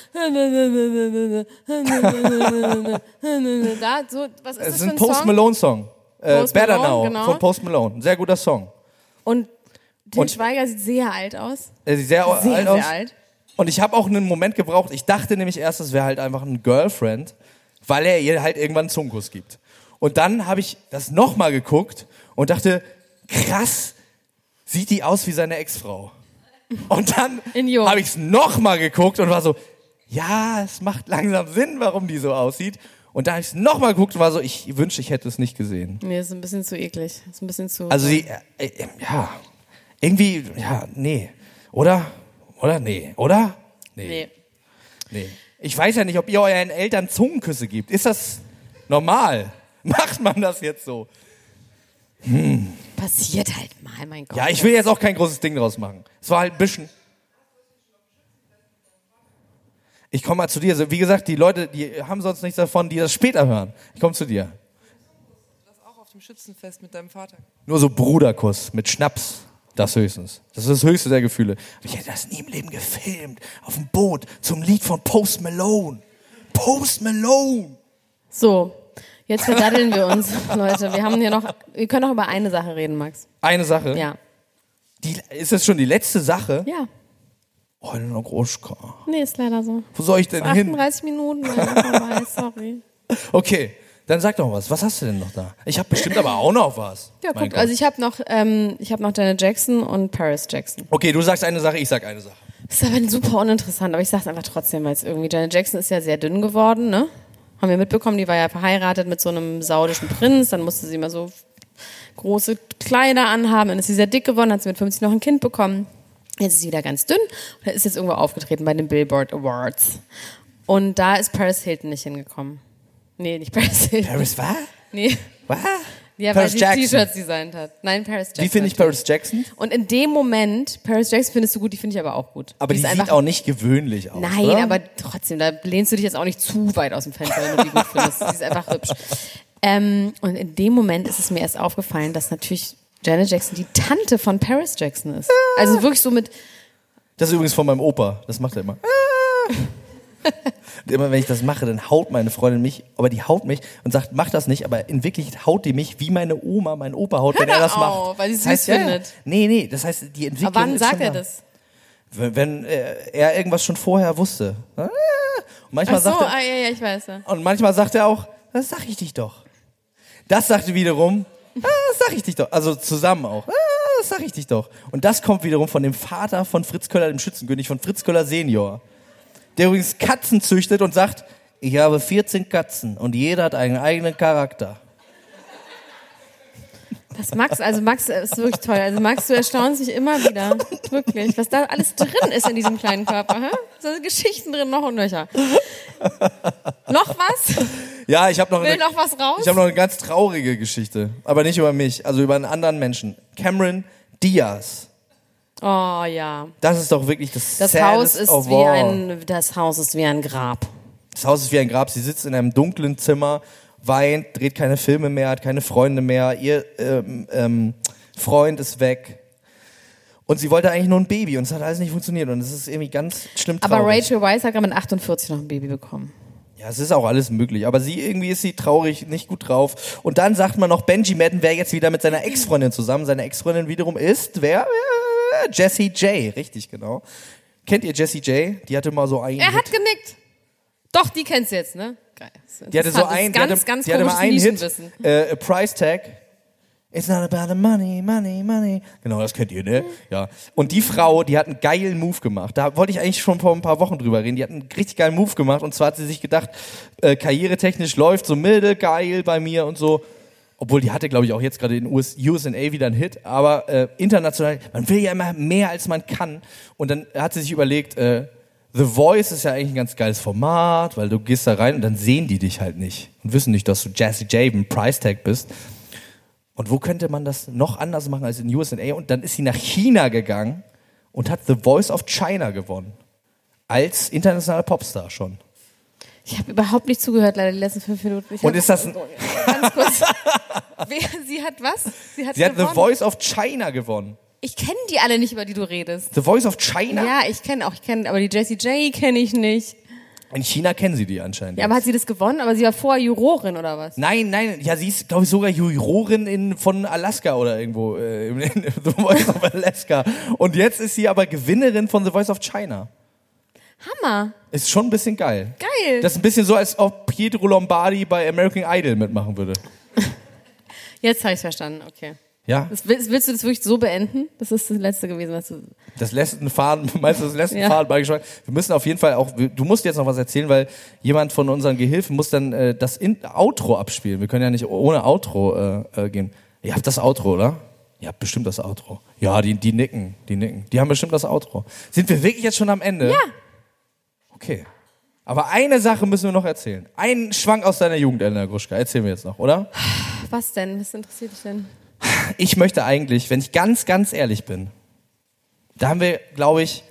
da, so, was ist es das ist für ein ein Post Song? Malone Song. Äh, Post Better Malone, Now genau. von Post Malone. Ein sehr guter Song. Und Till Und- Schweiger sieht sehr alt aus. Er sieht sehr, Sehr, alt sehr aus. alt. Und ich habe auch einen Moment gebraucht. Ich dachte nämlich erst, es wäre halt einfach ein Girlfriend, weil er ihr halt irgendwann einen Zungenkuss gibt. Und dann habe ich das nochmal geguckt und dachte, krass, sieht die aus wie seine Ex-Frau. Und dann In Jung. habe ich es nochmal geguckt und war so, ja, es macht langsam Sinn, warum die so aussieht. Und dann habe ich es nochmal geguckt und war so, ich wünschte, ich hätte es nicht gesehen. Nee, ist ein bisschen zu eklig. Ist ein bisschen zu. Also sie, äh, äh, ja, irgendwie, ja, nee. Oder? Oder? Nee. Oder? nee. Nee. Ich weiß ja nicht, ob ihr euren Eltern Zungenküsse gibt. Ist das normal? Macht man das jetzt so? Passiert halt mal, mein Gott. Ja, ich will jetzt auch kein großes Ding draus machen. Es war halt ein bisschen. Ich komme mal zu dir. So, wie gesagt, die Leute, die haben sonst nichts davon, die das später hören. Ich komme zu dir. Auch auf dem Schützenfest mit deinem Vater. Nur so Bruderkuss mit Schnaps. Das höchstens. Das ist das höchste der Gefühle. Aber ich hätte das nie im Leben gefilmt. Auf dem Boot zum Lied von Post Malone. Post Malone. So, jetzt verdaddeln wir uns, Leute. Wir haben hier noch, wir können noch über eine Sache reden, Max. Eine Sache. Ja. Die, ist das schon die letzte Sache? Ja. Oh, Elena Gruschka. Nee, ist leider so. Wo soll ich denn hin? achtunddreißig Minuten, leider vorbei, sorry. Okay, dann sag doch was. Was hast du denn noch da? Ich habe bestimmt aber auch noch was. Ja, Mein guck, Gott. also ich habe noch, ähm, ich habe noch Janet Jackson und Paris Jackson. Okay, du sagst eine Sache, ich sag eine Sache. Das ist aber super uninteressant, aber ich sag's einfach trotzdem, weil es irgendwie, Janet Jackson ist ja sehr dünn geworden, ne? Haben wir mitbekommen, die war ja verheiratet mit so einem saudischen Prinz, dann musste sie immer so große Kleider anhaben, dann ist sie sehr dick geworden, hat sie mit fünfzig noch ein Kind bekommen. Jetzt ist sie wieder ganz dünn und ist jetzt irgendwo aufgetreten bei den Billboard Awards. Und da ist Paris Hilton nicht hingekommen. Nee, nicht Paris Hilton. Paris was? Nee. Was? Ja, Paris weil sie Jackson. T-Shirts designt hat. Nein, Paris Jackson. Wie finde ich Paris Jackson? Und in dem Moment, Paris Jackson findest du gut, die finde ich aber auch gut. Aber die, ist sieht einfach, auch nicht gewöhnlich aus, Nein, oder? aber trotzdem, da lehnst du dich jetzt auch nicht zu weit aus dem Fenster, wenn du die gut findest. Die ist einfach hübsch. Ähm, und in dem Moment ist es mir erst aufgefallen, dass natürlich Janet Jackson die Tante von Paris Jackson ist. Also wirklich so mit... Das ist übrigens von meinem Opa. Das macht er immer. Und immer wenn ich das mache, dann haut meine Freundin mich, aber die haut mich und sagt, mach das nicht, aber in Wirklichkeit haut die mich, wie meine Oma, mein Opa haut, wenn er das macht. Oh, weil sie es das heißt, süß findet. Ja, nee, nee, das heißt, die Entwicklung Aber wann ist sagt schon er da. das? Wenn, wenn äh, er irgendwas schon vorher wusste. Und manchmal, Ach so, sagt er, ah, ja, ja, ich weiß. Ja. und manchmal sagt er auch, das sag ich dich doch. Das sagte wiederum, ah, das sag ich dich doch. Also zusammen auch. Ah, das sag ich dich doch. Und das kommt wiederum von dem Vater von Fritz Köller, dem Schützenkönig, von Fritz Köller Senior. Der übrigens Katzen züchtet und sagt, ich habe vierzehn Katzen und jeder hat einen eigenen Charakter. Das Max, also Max ist wirklich toll. Also Max, du erstaunst dich immer wieder. Wirklich. Was da alles drin ist in diesem kleinen Körper. Hä? So Geschichten drin, noch und nöcher. Noch was? Ja, ich habe noch, Will eine, noch was raus? ich hab noch eine ganz traurige Geschichte. Aber nicht über mich, also über einen anderen Menschen. Cameron Diaz. Oh ja. Das ist doch wirklich das Das Saddest Haus ist of wie all. ein, das Haus ist wie ein Grab. Das Haus ist wie ein Grab. Sie sitzt in einem dunklen Zimmer, weint, dreht keine Filme mehr, hat keine Freunde mehr. Ihr ähm, ähm, Freund ist weg. Und sie wollte eigentlich nur ein Baby und es hat alles nicht funktioniert. Und es ist irgendwie ganz schlimm traurig. Aber Rachel Weisz hat gerade mit achtundvierzig noch ein Baby bekommen. Ja, es ist auch alles möglich. Aber sie, irgendwie ist sie traurig, nicht gut drauf. Und dann sagt man noch, Benji Madden wäre jetzt wieder mit seiner Ex-Freundin zusammen. Seine Ex-Freundin wiederum ist, wer? Jessie J, richtig, genau. Kennt ihr Jessie J? Die hatte mal so einen Er Hit. hat genickt. Doch, die kennst du jetzt, ne? Geil. Die hatte so Das ist einen, die ganz, hatte, ganz die hatte mal komisches einen Hit, Nischenwissen. äh, a Price Tag. It's not about the money, money, money. Genau, das kennt ihr, ne? Ja. Und die Frau, die hat einen geilen Move gemacht. Da wollte ich eigentlich schon vor ein paar Wochen drüber reden. Die hat einen richtig geilen Move gemacht. Und zwar hat sie sich gedacht, äh, karrieretechnisch läuft so milde, geil bei mir und so. Obwohl, die hatte, glaube ich, auch jetzt gerade in U S A wieder einen Hit. Aber äh, international, man will ja immer mehr, als man kann. Und dann hat sie sich überlegt, äh, The Voice ist ja eigentlich ein ganz geiles Format, weil du gehst da rein und dann sehen die dich halt nicht. Und wissen nicht, dass du Jessie J, ein Price Tag bist. Und wo könnte man das noch anders machen als in U S A? Und dann ist sie nach China gegangen und hat The Voice of China gewonnen. Als internationaler Popstar schon. Ich habe überhaupt nicht zugehört, leider die letzten fünf Minuten. Ich Und hab- ist das ein, Ganz kurz. Wer, sie hat was? Sie hat, sie hat The gewonnen. Voice of China gewonnen. Ich kenne die alle nicht, über die du redest. The Voice of China? Ja, ich kenne auch, ich kenne, aber die Jessie J kenne ich nicht. In China kennen sie die anscheinend. Ja, aber hat sie das gewonnen? Aber sie war vorher Jurorin oder was? Nein, nein, ja, sie ist, glaube ich, sogar Jurorin in, von Alaska oder irgendwo, äh, in, in The Voice of Alaska. Und jetzt ist sie aber Gewinnerin von The Voice of China. Hammer. Ist schon ein bisschen geil. Geil. Das ist ein bisschen so, als ob Pietro Lombardi bei American Idol mitmachen würde. Jetzt habe ich verstanden, okay. Ja? Das, willst, willst du das wirklich so beenden? Das ist das Letzte gewesen, was du... Das letzte Faden, meinst du das letzte Ja. Faden beigeschlagen? Wir müssen auf jeden Fall auch, du musst jetzt noch was erzählen, weil jemand von unseren Gehilfen muss dann äh, das In Outro abspielen. Wir können ja nicht ohne Outro äh, äh, gehen. Ihr habt das Outro, oder? Ihr habt bestimmt das Outro. Ja, die, die nicken, die nicken. Die haben bestimmt das Outro. Sind wir wirklich jetzt schon am Ende? Ja. Okay. Aber eine Sache müssen wir noch erzählen. Einen Schwank aus deiner Jugend, Elena Gruschka. Erzählen wir jetzt noch, oder? Was denn? Was interessiert dich denn? Ich möchte eigentlich, wenn ich ganz, ganz ehrlich bin, da haben wir, glaube ich,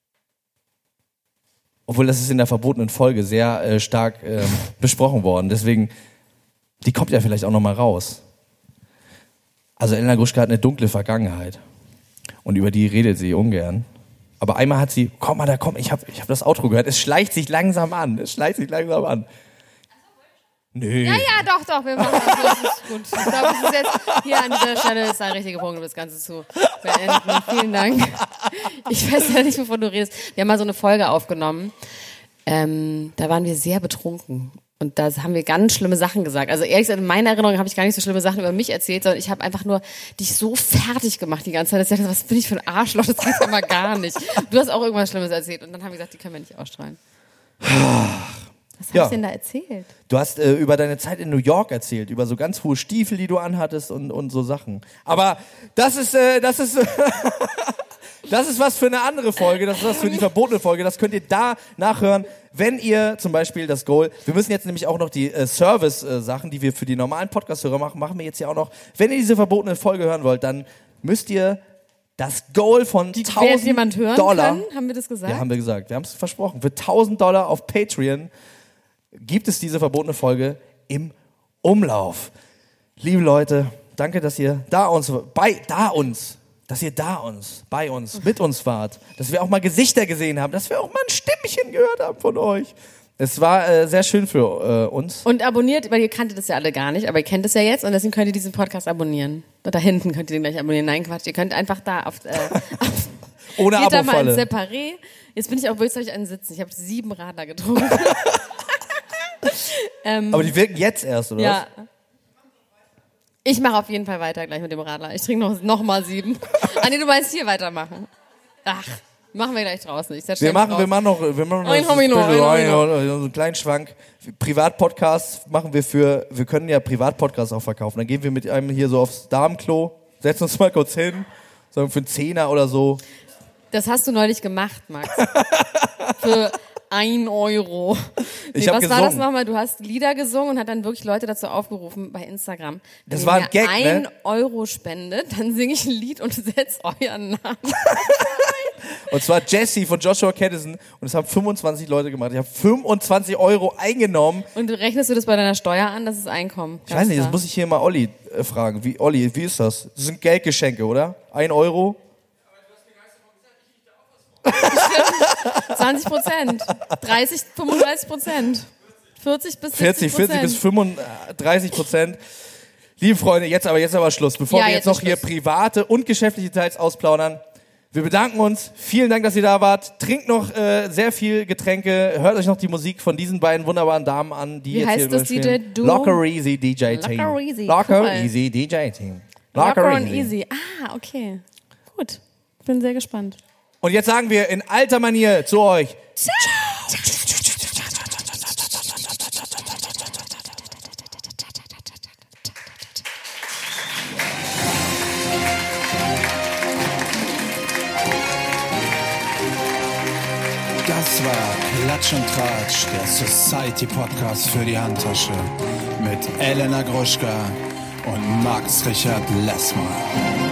obwohl das ist in der verbotenen Folge sehr äh, stark äh, besprochen worden, deswegen, die kommt ja vielleicht auch noch mal raus. Also Elena Gruschka hat eine dunkle Vergangenheit und über die redet sie ungern. Aber einmal hat sie, komm mal da, komm, ich habe ich hab das Outro gehört, es schleicht sich langsam an, es schleicht sich langsam an. Nö. Ja, ja, doch, doch, wir machen das. Das ist gut. Ich glaube, es ist jetzt hier an dieser Stelle ist ein richtiger Punkt, um das Ganze zu beenden. Vielen Dank. Ich weiß ja nicht, wovon du redest. Wir haben mal so eine Folge aufgenommen. Ähm, da waren wir sehr betrunken. Und da haben wir ganz schlimme Sachen gesagt. Also ehrlich gesagt, in meiner Erinnerung habe ich gar nicht so schlimme Sachen über mich erzählt, sondern ich habe einfach nur dich so fertig gemacht die ganze Zeit, dass ich dachte, was bin ich für ein Arschloch, das geht ja mal gar nicht. Du hast auch irgendwas Schlimmes erzählt und dann haben wir gesagt, die können wir nicht ausstrahlen. Was hast Ja. du denn da erzählt? Du hast äh, über deine Zeit in New York erzählt, über so ganz hohe Stiefel, die du anhattest und, und so Sachen. Aber das ist, äh, das ist, das ist was für eine andere Folge, das ist was für die verbotene Folge, das könnt ihr da nachhören, wenn ihr zum Beispiel das Goal, wir müssen jetzt nämlich auch noch die äh, Service-Sachen, die wir für die normalen Podcast-Hörer machen, machen wir jetzt ja auch noch. Wenn ihr diese verbotene Folge hören wollt, dann müsst ihr das Goal von Die, wer tausend jemand hören Dollar, können, haben wir das gesagt? ja, haben wir gesagt, wir haben es versprochen, für tausend Dollar auf Patreon gibt es diese verbotene Folge im Umlauf. Liebe Leute, danke, dass ihr da uns, bei, da uns, dass ihr da uns, bei uns, mit uns wart, dass wir auch mal Gesichter gesehen haben, dass wir auch mal ein Stimmchen gehört haben von euch. Es war äh, sehr schön für äh, uns. Und abonniert, weil ihr kanntet das ja alle gar nicht, aber ihr kennt es ja jetzt und deswegen könnt ihr diesen Podcast abonnieren. Und da hinten könnt ihr den gleich abonnieren. Nein, Quatsch, ihr könnt einfach da auf, äh, auf Ohne geht da mal ins Abo-Falle. Separé. Jetzt bin ich auch, jetzt habe ich einen Sitzen. Ich habe sieben Radler getrunken. ähm, Aber die wirken jetzt erst, oder ja. Ich mache auf jeden Fall weiter gleich mit dem Radler. Ich trinke noch, noch mal sieben. Ah nee, du meinst hier weitermachen. Ach, machen wir gleich draußen. Ich setz Wir schnell machen, raus. wir machen noch, wir machen noch Ein das Homino, Special ein rein, Homino. oder so einen kleinen Schwank. Privatpodcasts machen wir für, wir können ja Privatpodcasts auch verkaufen. Dann gehen wir mit einem hier so aufs Damenklo, setzen uns mal kurz hin, sagen für einen Zehner oder so. Das hast du neulich gemacht, Max. Für ein Euro. Nee, Ich hab was war das gesungen. nochmal? Du hast Lieder gesungen und hat dann wirklich Leute dazu aufgerufen bei Instagram. Das wenn war ihr ein Gag, mir ne? ein Euro spendet, dann singe ich ein Lied und setz euren Namen. Und zwar Jesse von Joshua Caddison. Und es haben fünfundzwanzig Leute gemacht. Ich habe fünfundzwanzig Euro eingenommen. Und rechnest du das bei deiner Steuer an? Das ist Einkommen. Ich weiß nicht, das muss ich hier mal Olli äh, fragen. Wie, Olli, wie ist das? Das sind Geldgeschenke, oder? Ein Euro? zwanzig Prozent. dreißig, fünfunddreißig Prozent. vierzig bis vierzig, siebzig vierzig bis fünfunddreißig Prozent. Liebe Freunde, jetzt aber, jetzt aber Schluss. Bevor Ja, wir jetzt jetzt noch ist hier Schluss. private und geschäftliche Details ausplaudern. Wir bedanken uns. Vielen Dank, dass ihr da wart. Trinkt noch äh, sehr viel Getränke. Hört euch noch die Musik von diesen beiden wunderbaren Damen an, die Wie jetzt heißt hier das D J spielen. Duo? Locker Easy D J Team. Locker Easy, Locker cool. Easy D J Team. Locker and easy. Ah, okay. Gut. Bin sehr gespannt. Und jetzt sagen wir in alter Manier zu euch. Das war Klatsch und Tratsch, der Society Podcast für die Handtasche mit Elena Gruschka und Max Richard Lessmann.